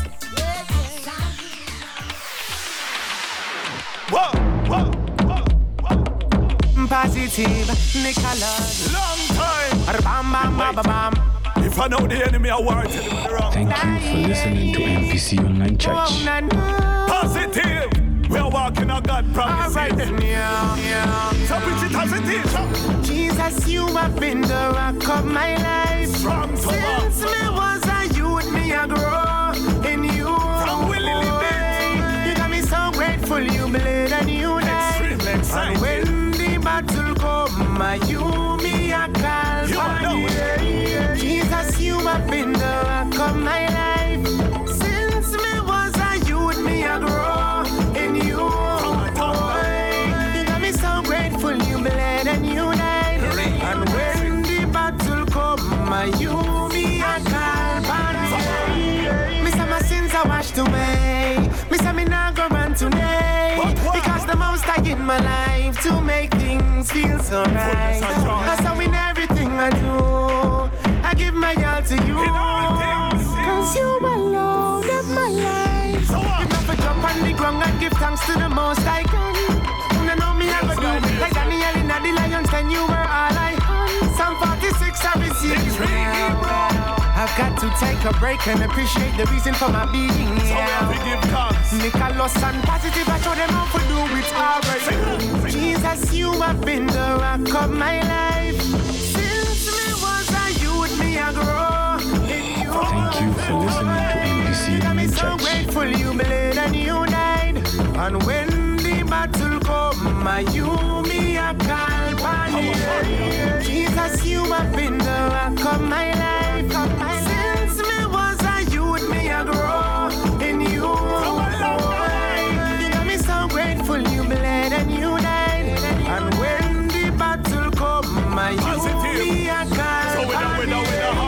Whoa, whoa, whoa, whoa. Positive, Nicholas. Long time. Bam, bam, bam, bam, bam. If I know the enemy, I war tell him the wrong. Thank you for listening to MPC Online Church. Positive. We're walking on God promises. Alright then, yeah. So preach it as it is. Jesus, you have been the rock of my life. From Since me was a youth, me a grow in you. From willingly You got me so grateful, you bled and you died. And when the battle come, you me a call for you. Jesus, you have been the rock of my life. Since me was a youth, me a grow in you. You got me so grateful, you bled and you died. And when the battle come, you me a call for you. Me say my sins are washed away. Me say me not go run today. Because the most I in my life to make things feel so right. That's how in everything I do, I give my all to you. Cause you alone of my life. You never jump on the ground and give thanks to the most I can. You know me I go do like Daniel in the Lions, then you were all I had. Psalm 46 I received. I've got to take a break and appreciate the reason for my being here. Make a loss and positive, I show them how to do it alright. Jesus, you have been the rock of my life. Since me was a youth, me a grow in you. Thank you for listening to NBC I'm so Church. grateful you bled and you died. And when the battle come, you me a call upon you. Jesus, you have been the rock of my life. Since me was a youth, me a grow in you. You got me so grateful you bled and you died. And when the battle come, you me a call upon you.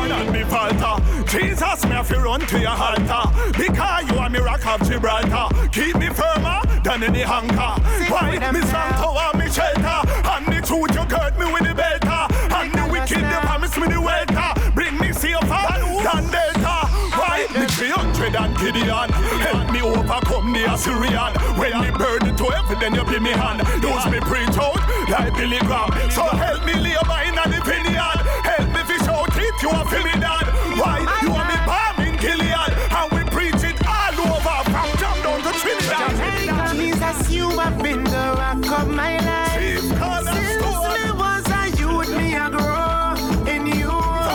Jesus, me have to run to your altar. Because you are me rock of Gibraltar. Keep me firmer than any hanker. Why? Me strong tower, me shelter. And the truth you girt me with the belter. And the wicked they promise me the welter. Bring me safer than Delta. Why? Me 300 and Gideon. Help me overcome the Assyrian. When me burden to heaven, then you be me hand. Use me preach out like Billy Graham. So help me labor in an opinion. Help me fish out it, you are feeling that. Why? You are me bomb in Gilead. And we preach it all over from Jam down to Trinidad. Jesus, you have been the rock of my life. Since me was a youth, me a grow in you.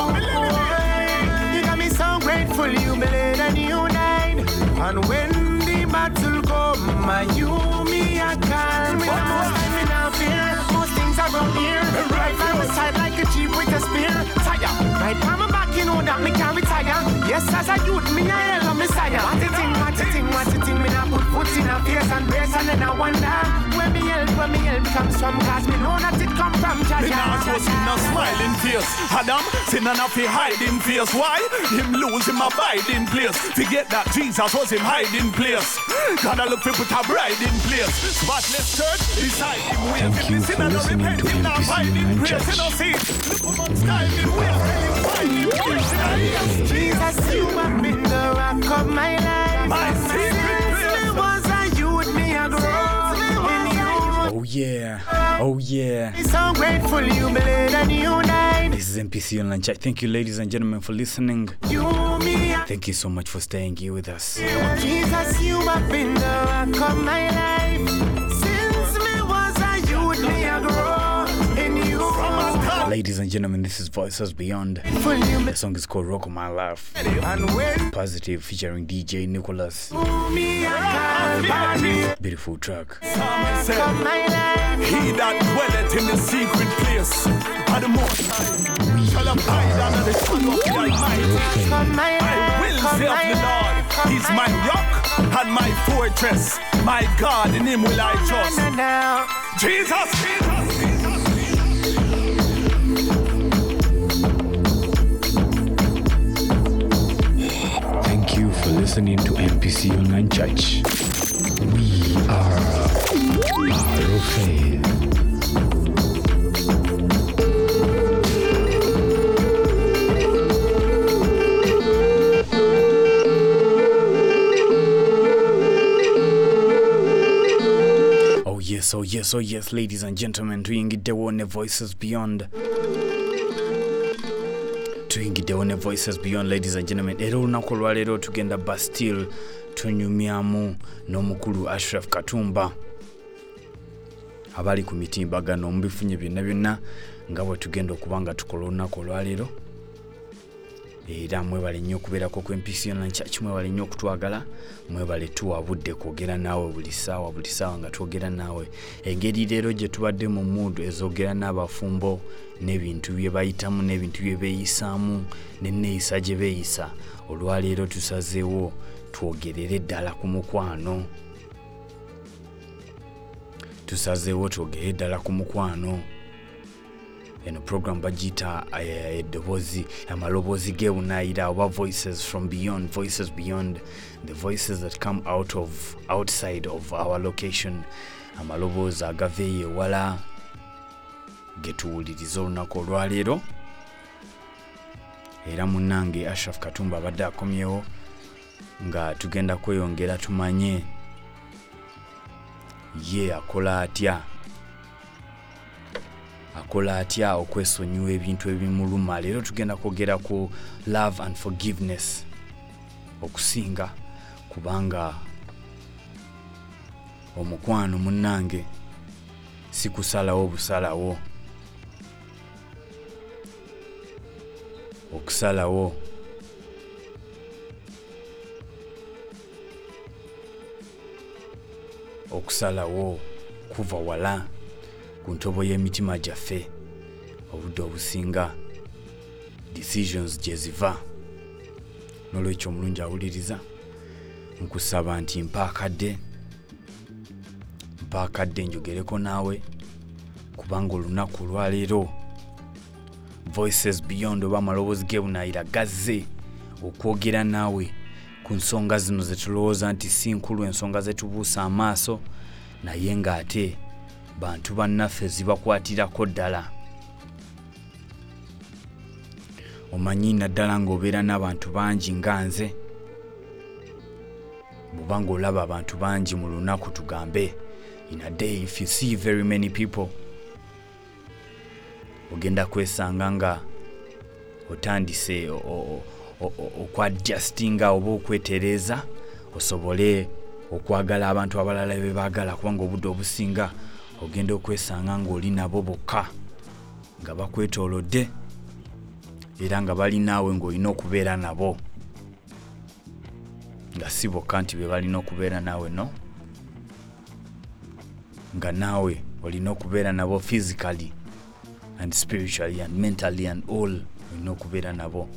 You got me so grateful you bled and you died. And when the battle come, you me a call. Me now fear. Most things around here. Right by my side like a jeep with a spear. Tire. Right by my back, you know that me can't retire. Yes, as a youth, me a hell of Messiah. What you think, me now put foot in a face and brace and then I wonder where me help comes from. Cause me know that it come from Jah. Me now show sin a smiling face. Adam, sin and a fi hiding face. Why? Him lose him abiding place. Forget that Jesus was him hiding place. Gotta look for put a bride in place. Spotless church beside him. Thank you for listening to NBC Church. Jesus, you have been the rock of my life. My secret place. Was a youth, me a grow in you. Oh yeah. Oh yeah. So grateful you bled and you died. This is NPC Online Church. Thank you, ladies and gentlemen, for listening. You me a Thank you so much for staying here with us. Jesus, you have been the rock of my life. Since me was a youth, me a grow in you. Ladies and gentlemen, this is Voices Beyond. The song is called Rock of My Life. And when Positive featuring DJ Nicholas. me a call Beautiful track. of my life. He that dwelleth in the secret place of the Most High shall abide under the shadow of the Almighty. I will say of the Lord, He's my rock and my fortress. My God, in Him will I trust. Jesus, Thank you for listening to NPC Online Church. We are of Faith. Oh yes, ladies and gentlemen, doing it the one Voices Beyond. tuyingiddewo ne Voices Beyond, ladies and gentlemen. Era olunaku olwaleero tugenda Bastille tunyumyamu n'omukulu Ashraf Katumba abali ku mitimbagano mu bifunye byonna nga bwe tugenda okuba nga tukola olunaku olwaleero. Era mwebale nnyo okubeerako kw'empisi yonna Church, mwebale nnyo okutwagala, mwebale tuwabudde kwogera naawe buli ssaawa nga twogera naawe. Engeri leero gye tubadde mu mood ezogera n'abafumbo n'ebintu bye bayitamu n'ebintu bye beeyisaamu n'enneeyisa gye beeyisa, olwaleero tusazeewo twogerere ddala ku mukwano. Eno program bagita eddobozi amaloboozi g'ebunaayira oba Voices from Beyond, Voices Beyond, the voices that come outside of our location, amaloboozi agaveeyo ewala getuwuliriza olunaku olwaleero. Era munnange Ashraf Katumba abadde akomyewo nga tugenda kweyongera tumanye ye akola atya okwesonyiwa ebintu ebimuluma. Leero tugenda kwogera ku love and forgiveness okusinga, kubanga omukwano munnange si kusalawo busalawo, okusalawo kuva wala ku ntobo y'emitima gyaffe. Obudde obusinga decisions gye ziva. N'olwekyo omulungi awuliriza, nkusaba nti mpaakadde njogereko naawe, kubanga olunaku olwaleero Voices Beyond oba amaloboozi g'ebunaayira gazze okwogera naawe ku nsonga zino ze tulowooza nti si nkulu, ensonga ze tubuusa amaaso naye ng'ate bantu bannaffe zibakwatirako ddala. Omanyi naddala ng'obeera n'abantu bangi nga nze, bw'oba ng'olaba abantu bangi mu lunaku, tugambe in a day, if you see very many people, ogenda kwesanga nga otandise okwadjustinga oba okwetereeza osobole okwagala abantu abalala be baagala, kubanga obudde obusinga ogenda okwesanga ng'oli nabo bokka nga bakwetoolodde era nga bali naawe ng'olina okubeera nabo, nga si bokka nti be balina okubeera naawe, no, nga naawe olina okubeera nabo physically and spiritually and mentally and all, olina okubeera nabo.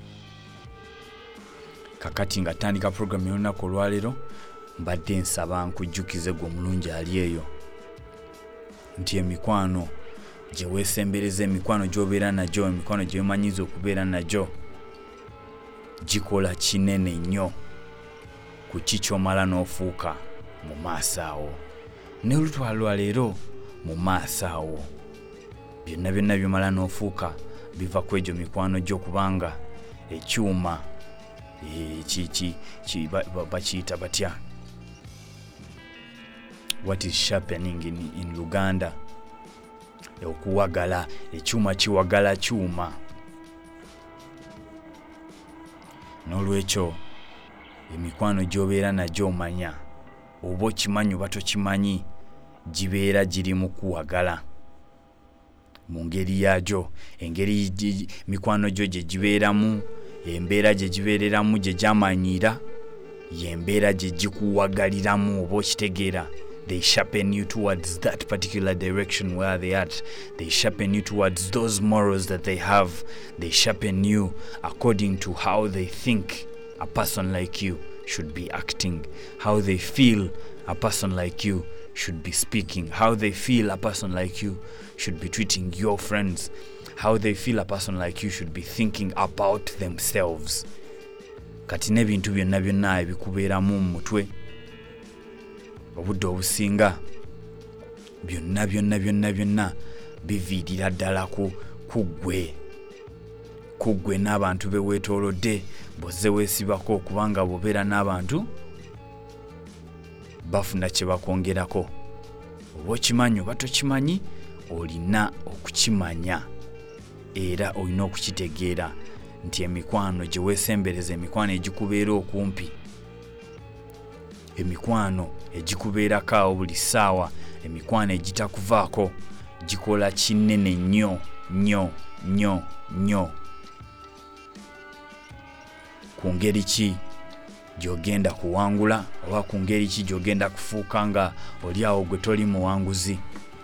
Kakati nga tandika program y'olunaku olwaleero, mbadde nsaba nkujjukize gwe omulungi ali eyo nti emikwano gye weesembereza, emikwano gy'obeera nagyo, emikwano gye weemanyiza okubeera nagyo gikola kinene nnyo ku kikyomala n'ofuuka mu maaso awo, ne olutwalwa leero mu maaso awo. Byonna byomala n'ofuuka biva ku egyo mikwano gyo, kubanga ekyuma bakiyita batya, what is sharpening in Luganda, okuwagala, ekyuma kiwagala kyuma. N'olwekyo emikwano gy'obeera nagyo omanya oba okimanyi oba tokimanyi, gibeera giri mu kuwagala mu ngeri yagyo, engeri mikwano gyo gye gibeeramu, embeera gye gibeereramu, gye gyamanyiira, y'embeera gye gikuwagaliramu oba okitegeera. They sharpen you towards that particular direction where they at. They sharpen you towards those morals that they have. They sharpen you according to how they think a person like you should be acting, how they feel a person like you should be speaking, how they feel a person like you should be treating your friends, how they feel a person like you should be thinking about themselves. Kati n'ebintu byonna ebikubeeramu mu mutwe, obudde obusinga byonna biviirira ddala ku ggwe n'abantu be weetoolodde, bozze weesibako, kubanga bw'obeera n'abantu bafuna kye bakwongerako. Oba okimanyi oba tokimanyi, olina okukimanya era olina okukitegeera nti emikwano gye weesembereza, emikwano egikubeera okumpi, emikwano egikubeerako awo buli ssaawa, emikwano egitakuvaako, gikola kinene nnyo nnyo nnyo nnyo ku ngeri ki gy'ogenda kuwangula oba ku ngeri ki gy'ogenda kufuuka nga oli awo gwe toli muwanguzi.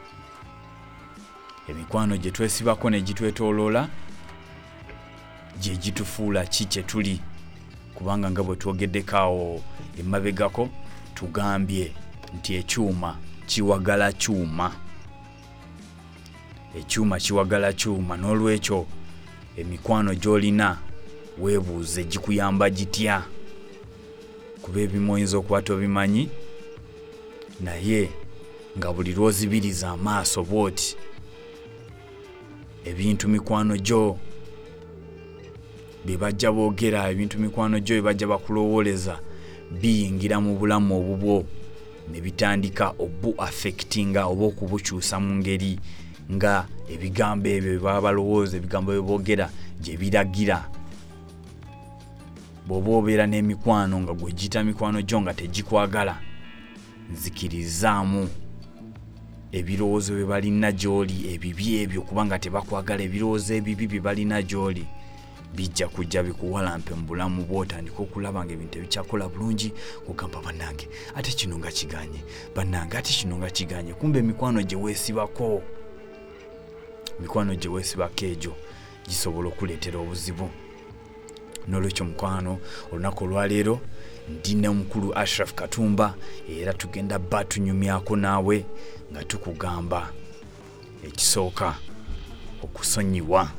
Emikwano gye twesibako ne gitwetooloola gye gitufuula ki kye tuli, kubanga nga bwe twogeddeko awo emabegako tugambye nti ekyuma kiwagala kyuma, ekyuma kiwagala kyuma. N'olwekyo emikwano gy'olina weebuuze gikuyamba gitya, kuba ebimu oyinza okuba tobimanyi, naye nga buli lwozibiriza amaaso bw'oti ebintu mikwano gyo bye bajja boogera, ebintu mikwano gyo bye bajja bakulowooleza biyingira mu bulamu obubwo ne bitandika obu affectinga oba okubukyusa mu ngeri nga ebigambo ebyo bye baba balowooza, ebigambo bye boogera gye biragira. Bw'oba obeera n'emikwano nga gwe giyita mikwano gyo nga tegikwagala, nzikirizaamu ebirowoozo bye balina gy'oli ebibi ebyo, kubanga tebakwagala. Ebirowoozo ebibi bye balina gy'oli bijja kujja bikuwalampe mu bulamu bw'otandika okulaba nga ebintu ebikyakola bulungi, kugamba bannange ate kino nga kiganye, bannange ate kino nga kiganye. Kumbe emikwano gye weesibako, mikwano gye weesibako egyo gisobola okuleetera obuzibu. N'olwekyo mukwano, olunaku olwaleero ndi ne mukulu Ashraf Katumba, era tugenda batunyumyako naawe nga tukugamba ekisooka okusonyiwa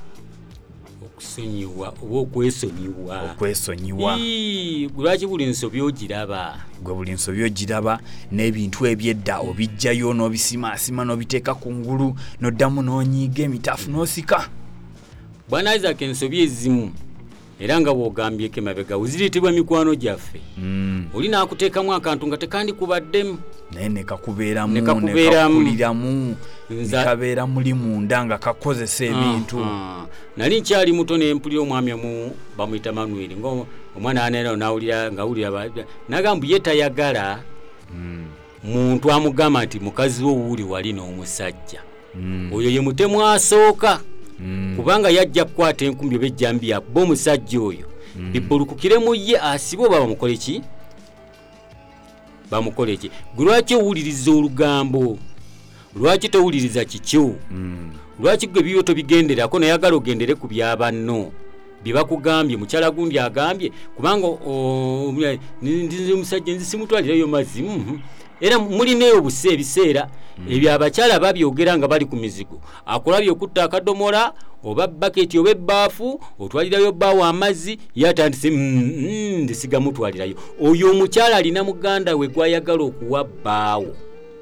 oba okwesonyiwa. Lwaki buli nsobi ogiraba? Gwe buli nsobi ogiraba, n'ebintu ebyedda obijjayo n'obisimaasima n'obiteeka ku ngulu n'oddamu n'onyiiga emitaafu n'osika. Bwana Isaac, ensobi ezimu era nga bw'ogambyeko emabega wezireetebwa mikwano gyaffe. Oli n'akuteekamu akantu nga tekandikubaddemu, naye nekakubeeramu nekakuliramu, nekabeera muli munda nga kakozesa ebintu. Nali nkyali muto ne mpulira omwami omu bamuyita Manuel, ng'omwana aneera n'awulira n'agamba ye tayagala muntu amugamba nti mukazi wo wuuli wali n'omusajja. Oyo ye mutemu asooka, kubanga yajja kukwata enkumbi oba ejjambi yakuba omusajja oyo bibbulukukiremu ye asibe oba bamukole ki? Gwe lwaki owuliriza olugambo? Lwaki towuliriza kikyo? Lwaki gwe bibyo tobigenderako nayagala ogendere ku byabanno bye bakugambye? Mukyala gundi agambye kubanga nzize omusajja nzisimutwalirayo mazzi. Era mulinayo obuse ebiseera ebyo abakyala babyogera nga bali ku mizigo. Akulabye okutta akadomola oba baketi oba ebbaafu, otwalirayo bbaawo amazzi, yatandise ndisiga mutwalirayo. Oyo omukyala alina muganda we gwayagala okuwa bbaawo.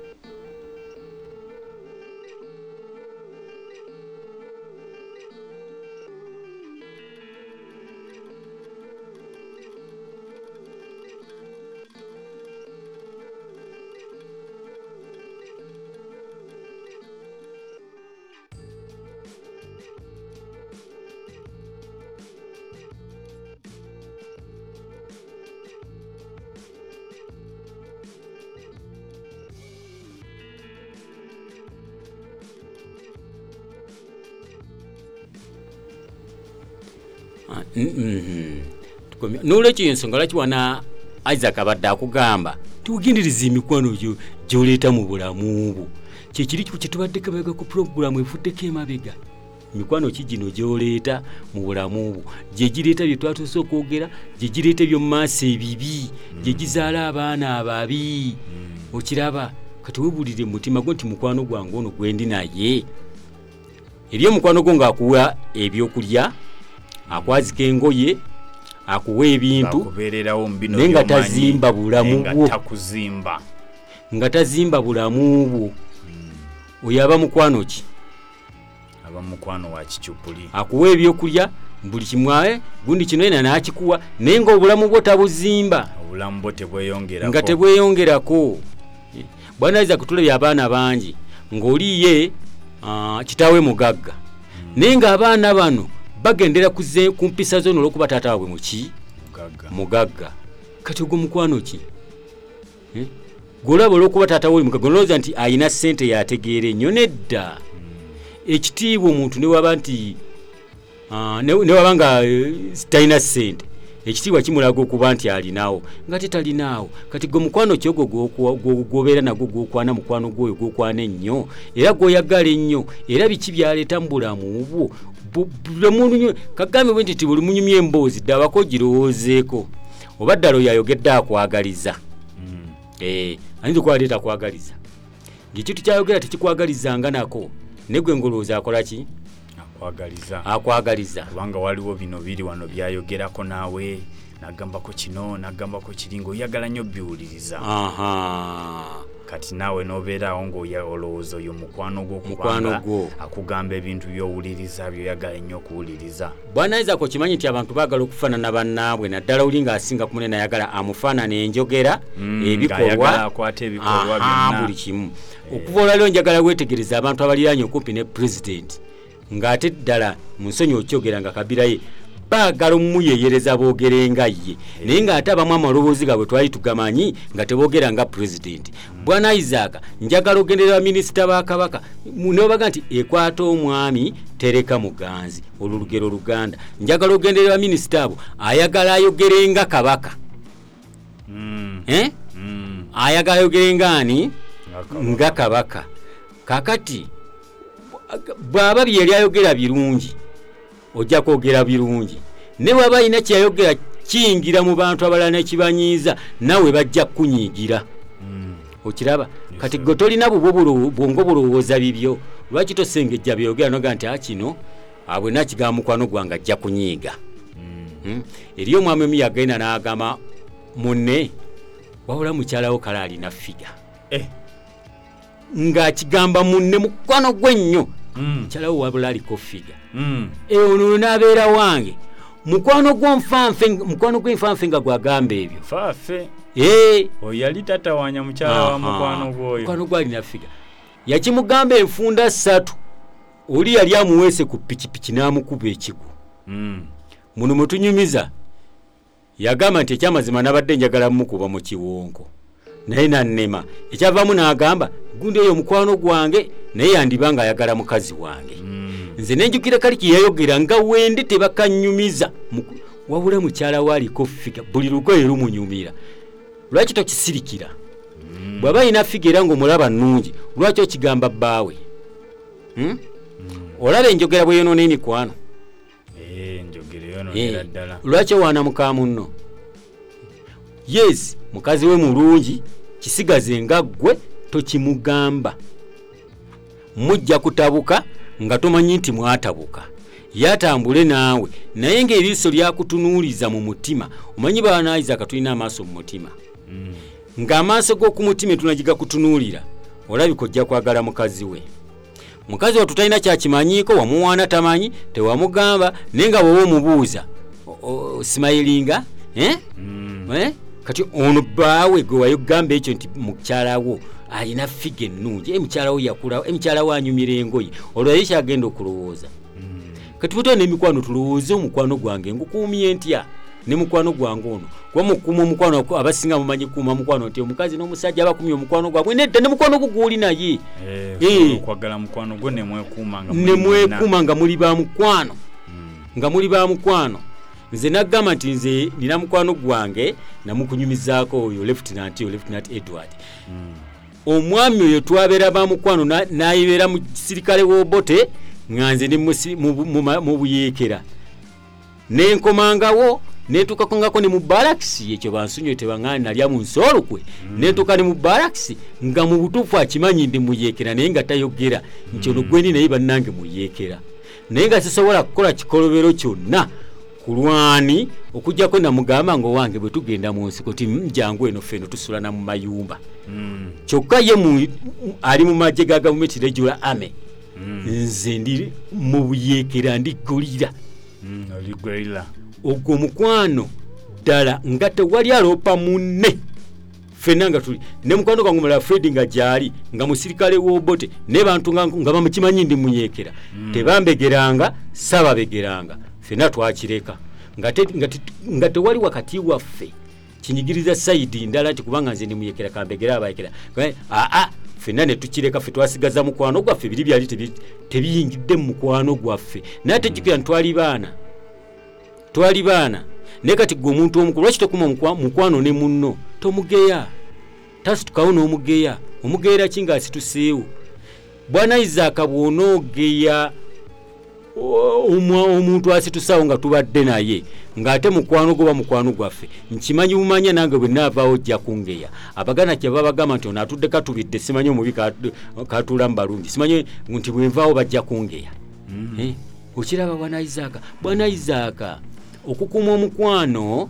N'olwekyo ensonga lwaki wana Isaac abadde akugamba tugenderiza emikwano gy'oleeta mu bulamu bwo. Kyekiri kye tubaddeko abega ku puroguramu evuddeko emabega. Mikwano ki gino gy'oleeta mu bulamu bwo, gye gireeta bye twatuuse okwogera, gye gireeta eby'omu maaso ebibi, gye gizaala abaana ababi. Okiraba kati weebulire mu mutima gwo nti mukwano gwange ono gwe ndi naye. Eri omukwano gwo ng'akuwa ebyokulya, akwazika engoye, akuwa ebintu, naye nga tazimba bulamu bwo. Nga tazimba bulamu bwo. Oyo aba mukwano ki? Aba mukwano wa kicyupuli. Akuwa ebyokulya, buli kimwaye, gundi kino yena n'akikuwa, naye ng'obulamu bwo tabuzimba. Obulamu bwo tebweyongerako. Nga tebweyongerako. Bwana Isaac tulabye abaana bangi ng'oli ye kitaawe mugagga. Naye ng'abaana bano bagendera ku mpisa zo n'olwokuba taata waabwe mugagga kati ogwo mukwano ki golaba olwokuba taata waabwe mugagga nolowooza nti ayina ssente yategeera ennyo nedda ekitiibwa omuntu newaba nti newaba nga talina ssente ekitiibwa kimulaga okuba nti alinawo nga tetalinaawo kati gwe mukwano ki ogwo gwobeera nagwo gwokwana mukwano gwoyo gwokwana ennyo era gwoyagala ennyo era biki byaleeta mu bulamu bwo kagambe bwe nti buli munyumya emboozi ddala bakogirowoozeeko oba ddala oyo ayogedde akwagaliza ayinza okwaleeta akwagaliza ng'ekintu kyayogera tekikwagalizanga nako ne gwe ngolowooza akola ki akwagaliza kubanga waliwo bino biri wano byayogerako naawe nagambako kino nagambako kiri ng'oyagala nnyo biwuliriza kati naawe n'obeerawo ng'olowooza oyo mukwano gwo akugamba ebintu by'owuliriza by'oyagala ennyo okuwuliriza. Bwana Isaac okimanyi nti abantu baagala okufaanana bannaabwe naddala oli ng'asinga ku munene ayagala amufaanana enjogera ebikolwa akwata ebikolwa byonna buli kimu. Okuva olwaliro njagala weetegereza abantu abaliraanye okumpi ne pulezidenti ng'ate ddala mu nsonyi okyogera nga Kabira ye baagala omuyeyereza boogerenga ye naye ng'ate abamu amaloboozi gaabwe twali tugamanyi nga teboogera nga pulezidenti. Bwana Isaac njagala ogenderera minisita ba Kabaka nebaga nti ekwata omwami tereka muganzi olwo lugero Luganda. Njagala ogenderera minisita abo ayagala ayogerenga Kabaka ayagala ayogerenga ani nga Kabaka. Kakati bwaba byeri ayogera birungi ojja kwogera birungi ne bwaba ina kyayogera kiyingira mu bantu abalala nekibanyiiza nawe bajja kunyiigira. Okiraba kati gwe tolina bwongo bulowooza bibyo lwaki tosengejja byogera noga nti kino abwe nakigamba mukwano gwange ajja kunyiiga. Eriyo omwami omu yagenda n'agamba munne wabula mukyalawo kale alina figa ng'akigamba munne mukwano gwe nnyo mukyalawo wabula aliko figa ono n'abeera wange mukwano gw'enfanfe nga gwagamba ebyo faafe oyo yali tatawanya mukyala wa mukwano gwoyo mukwano gwe alina figa yakimugamba enfunda 3 oli yali amuweese ku pikipiki n'amukuba ekigu muno mutunyumiza yagamba nti ekyamazima nabadde njagala mukuba mu kiwonko naye nannema ekyavaamu n'agamba gundi eyo mukwano gwange naye yandibanga ayagala mukazi wange nze nenjukira kali kiyayogera nga wende tebakanyumiza wabula mukyala waaliko figa buli lugoye lumunyumira lwaki tokisirikira bw'aba ina figa era ng'omulaba nnungi lwaki okigamba bbaawe olaba enjogera bwe yonoona emikwano lwaki owaana muka munno yes mukazi we mulungi kisigaze nga ggwe tokimugamba mujja kutabuka nga tomanyi nti mwatabuka yatambule naawe naye ng'eriiso lyakutunuuliza mu mutima omanyi Bwana Isaac tulina amaaso mu mutima ng'amaaso g'oku mutima tunagiga kutunuulira olabika ojja kwagala mukazi we. Mukazi watu talina kyakimanyiiko wamuwaana tamanyi tewamugamba naye nga bw'oba omubuuza smilinga kati ono bbaawe gwe wayogamba ekyo nti mukyalawo alina figa ennungi mukyalawo yakulawo mukyalawo anyumira engoye olwo ye kyagenda okulowooza. Kati bwe tulina emikwano tulowooze omukwano gwange ngukuumye ntya ne mukwano gwange ono kuba mukuuma omukwano abasinga mumanyi kuuma mukwano nti omukazi n'omusajja abakumye omukwano gwabwe nedda ne mukwano gwo gw'oli naye okwagala mukwano gwo nemwekuuma nga muli ba mukwano nga muli ba mukwano. Nze nagamba nti nze nina mukwano gwange namukunyumizaako oyo Lieutenant Edward omwami oyo twabeera ba mukwano n'ayibeera mu sirikale w'obote nga nze ndi mu buyeekera nenkomangawo netukakongako ne mu barakisi ekyo bansonyiwe tebaŋŋaani nalya mu nsoolukwe netuka ne mu barakisi nga mu butuufu akimanyi ndi muyeekera naye nga tayogera nti ono gwendi naye bannange muyeekera naye nga sisobola kukola kikolobero kyonna kulwani okujjako namugamba nga owange bwe tugenda mu nsiko ti jangu eno ffeno tusulana mu mayumba kyokka ye ali mu magye ga gavumenti regular army nze ndi mu buyeekera ndi golira ogwo mukwano ddala nga tewali aloopa munne ffenna nga tuli ne mukwano gwange mulala Fred nga gyali nga musirikale w'obote ne bantu nga bamukimanyi ndi muyeekera tebambegeranga sababegeranga ffenna twakireka nga tewali wakati waffe kinyigiriza sayidi ndala nti kubanga nze nimuyekera kambegera abayekera ffenna ne tukireka ffe twasigaza mukwano gwaffe biri byali tebiyingidde mu mukwano gwaffe naye tejjukira twali baana naye kati gwe omuntu omukulu lwaki tokuma mukwano ne munno tomugeya tasitukawo n'omugeya omugeyera ki ng'asituseewo bwana Isaaka bw'onoogeya omuntu asitusawo nga tubadde naye ng'ate mukwano gwo mukwano gwaffe nkimanyi bumanya nange bwe naavaawo ojja kungeya abagana kye babagamba nti ono atudde katubidde simanyi omubi katuula mu balungi simanyi nti bwe nvaawo bajja kungeya okiraba bwana Isaaka okukuuma omukwano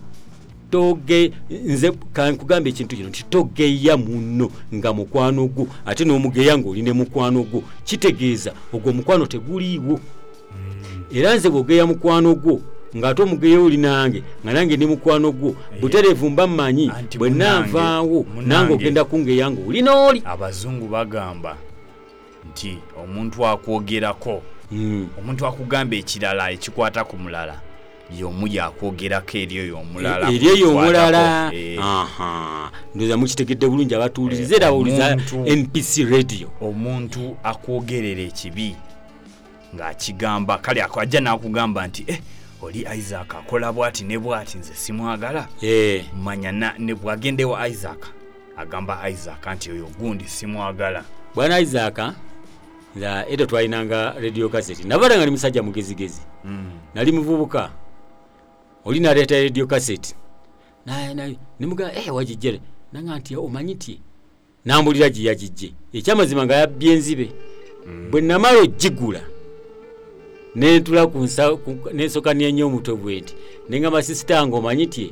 nze kankugamba ekintu kino nti togeya munno nga mukwano gwo ate n'omugeya ng'oli ne mukwano gwo kitegeeza ogwo mukwano teguliiwo era nze bw'ogeya mukwano gwo ng'ate omugeya oli nange nga nange ne mukwano gwo butereevu mba mmanyi bwe nnaavaawo nange ogenda kungeya ng'oli n'oli. Abazungu bagamba nti omuntu akwogerako omuntu akugamba ekirala ekikwata ku mulala y'omu yakwogerako eryo y'omulala ndoza mukitegedde bulungi abatuuliriza era bawuliza NPC radio. Omuntu akwogerera ekibi ng'akigamba kale akwajja n'akugamba nti oli Isaac akola bwati ne bwati nze simwagala manya ne bwagendewo Isaac agamba Isaac nti oyo gundi simwagala. Bwana Isaac era twalinanga radio cassette nabalanga ni musajja mugezigezi nali muvubuka oli naleeta radio cassette nemuga wagijjere nanga nti omanyiti nambulira gye yagijje ekyamazima nga yabbye enzibe bwe namala ogigula nentula nensoka nyenye omutwe bwenti nenga masisita nga omanyiti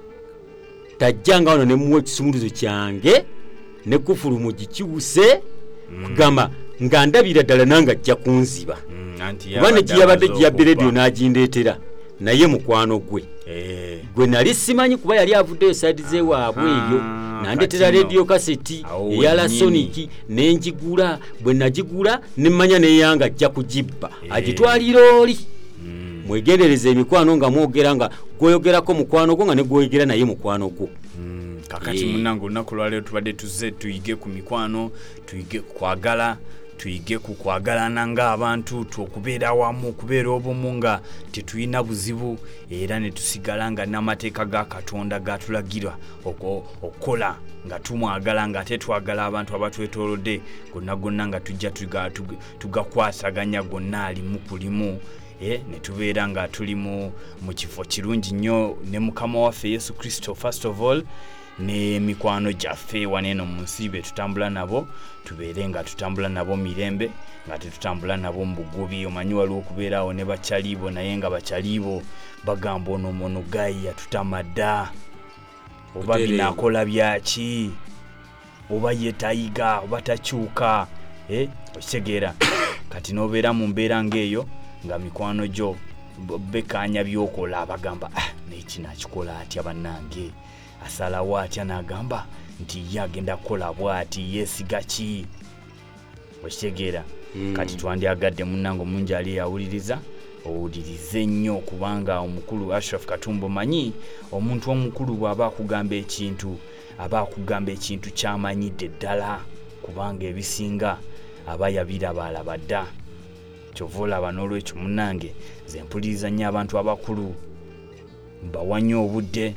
tajjanga wano nemuwa ekisumuluzo kyange ne kufulu mugikiwuse kugamba nga ndabira ddala nanga ajja kunziba kuba negiyabadde giyabbe radio n'agindeetera naye mukwano gwe gwe nali simanyi kuba yali avuddeyo saidi zewaabwe eyo nandetera radio kaseti eyala Sonic nenjigula bwe nagigula nemmanya neyanga ajja kugibba agitwalira oli. Mwegendereza emikwano nga mwogera nga gwoyogerako mukwano gwo nga ne gwoyogera naye mukwano gwo. Kakati munango olunaku lwaleero tubadde tuzze tuyige ku mikwano tuyige kwagala tuyige ku kwagalana ng'abantu okubeera wamu okubeera obumu nga tetulina buzibu era ne tusigala nga n'amateeka ga Katonda gatulagira okukola nga tumwagala nga ate twagala abantu abatwetoolodde gonna nga tujja tugakwasaganya gonna alimu kulimu ne tubeera nga tuli mu kifo kirungi nnyo ne Mukama waffe Yesu Kristo first of all ne mikwano gyaffe waneeno mu nsi be tutambula nabo tubeere nga tutambula nabo mirembe nga tetutambula nabo mu bugubi. Omanyi waliwo okubeerawo ne bakyaliibo naye nga bakyaliibo bagamba ono monogayi yatutamadda oba binaakola byaki oba yetayiga oba takyuka okitegeera kati n'obeera mu mbeera ng'eyo nga mikwano gyo bekanya byokola abagamba neki nakikola atya bannange asalawo atya n'agamba nti ye agenda kukola bwati yesiga ki okitegeera kati twandyagadde munnange omungi ali yawuliriza owulirize nnyo kubanga omukulu Ashraf Katumbo manyi omuntu omukulu bw'aba akugamba ekintu kyamanyidde ddala kubanga ebisinga aba yabiraba dda kyova olaba n'olwekyo munnange nze mpuliriza nnyo abantu abakulu mbawa nnyo obudde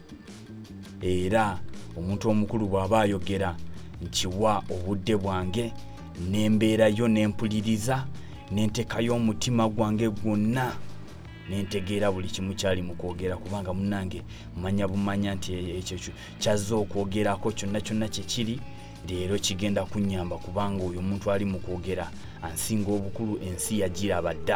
era omuntu omukulu bw'aba ayogera nkiwa obudde bwange nembeerayo nempuliriza nentekayo omutima gwange gwonna nentegeera buli kimu kyali mu kwogera kubanga munnange manya bumanya nti ekyo kyazza okwogerako kyonna kyekiri leero kigenda kunnyamba kubanga oyo omuntu ali mu kwogera ansinga obukulu ensi yagiraba dda.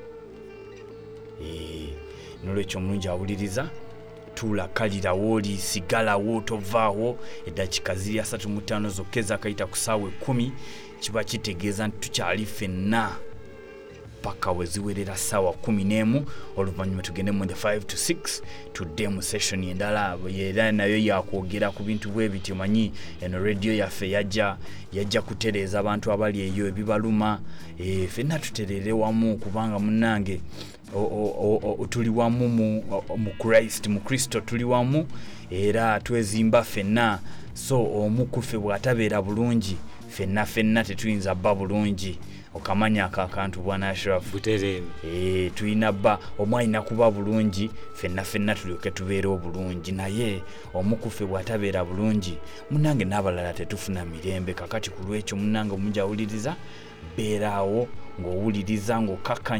N'olwekyo omulungi awuliriza tuula kalira wooli sigalawo tovaawo eddakiika ziri 35 zokka akayita ku ssaawa 10 kiba kitegeeza nti tukyali ffenna paka we ziwerera ssaawa 11 oluvannyuma tugende mu the 5 to 6 tudde mu session endala era nayo yakwogera ku bintu bwe bityo. Manyi eno radio yaffe yajja kutereeza abantu abali eyo ebibaluma ffenna tuterere wamu kubanga munnange tuli wamu mu Christ, mu Kristo tuli wamu era twezimba ffenna. So omukufe bw'atabeera bulungi ffenna tetuyinza bba bulungi. Okamanya akantu bwana Ashraf buterere tuyina bba omwalina kuba bulungi ffenna tulyoke tubeere obulungi. Naye omukufe bw'atabeera bulungi munange n'abalala tetufuna mirembe. Kakati ku lwekyo munange omunjawuliriza beeraawo ng'owuliriza ng'okkakanya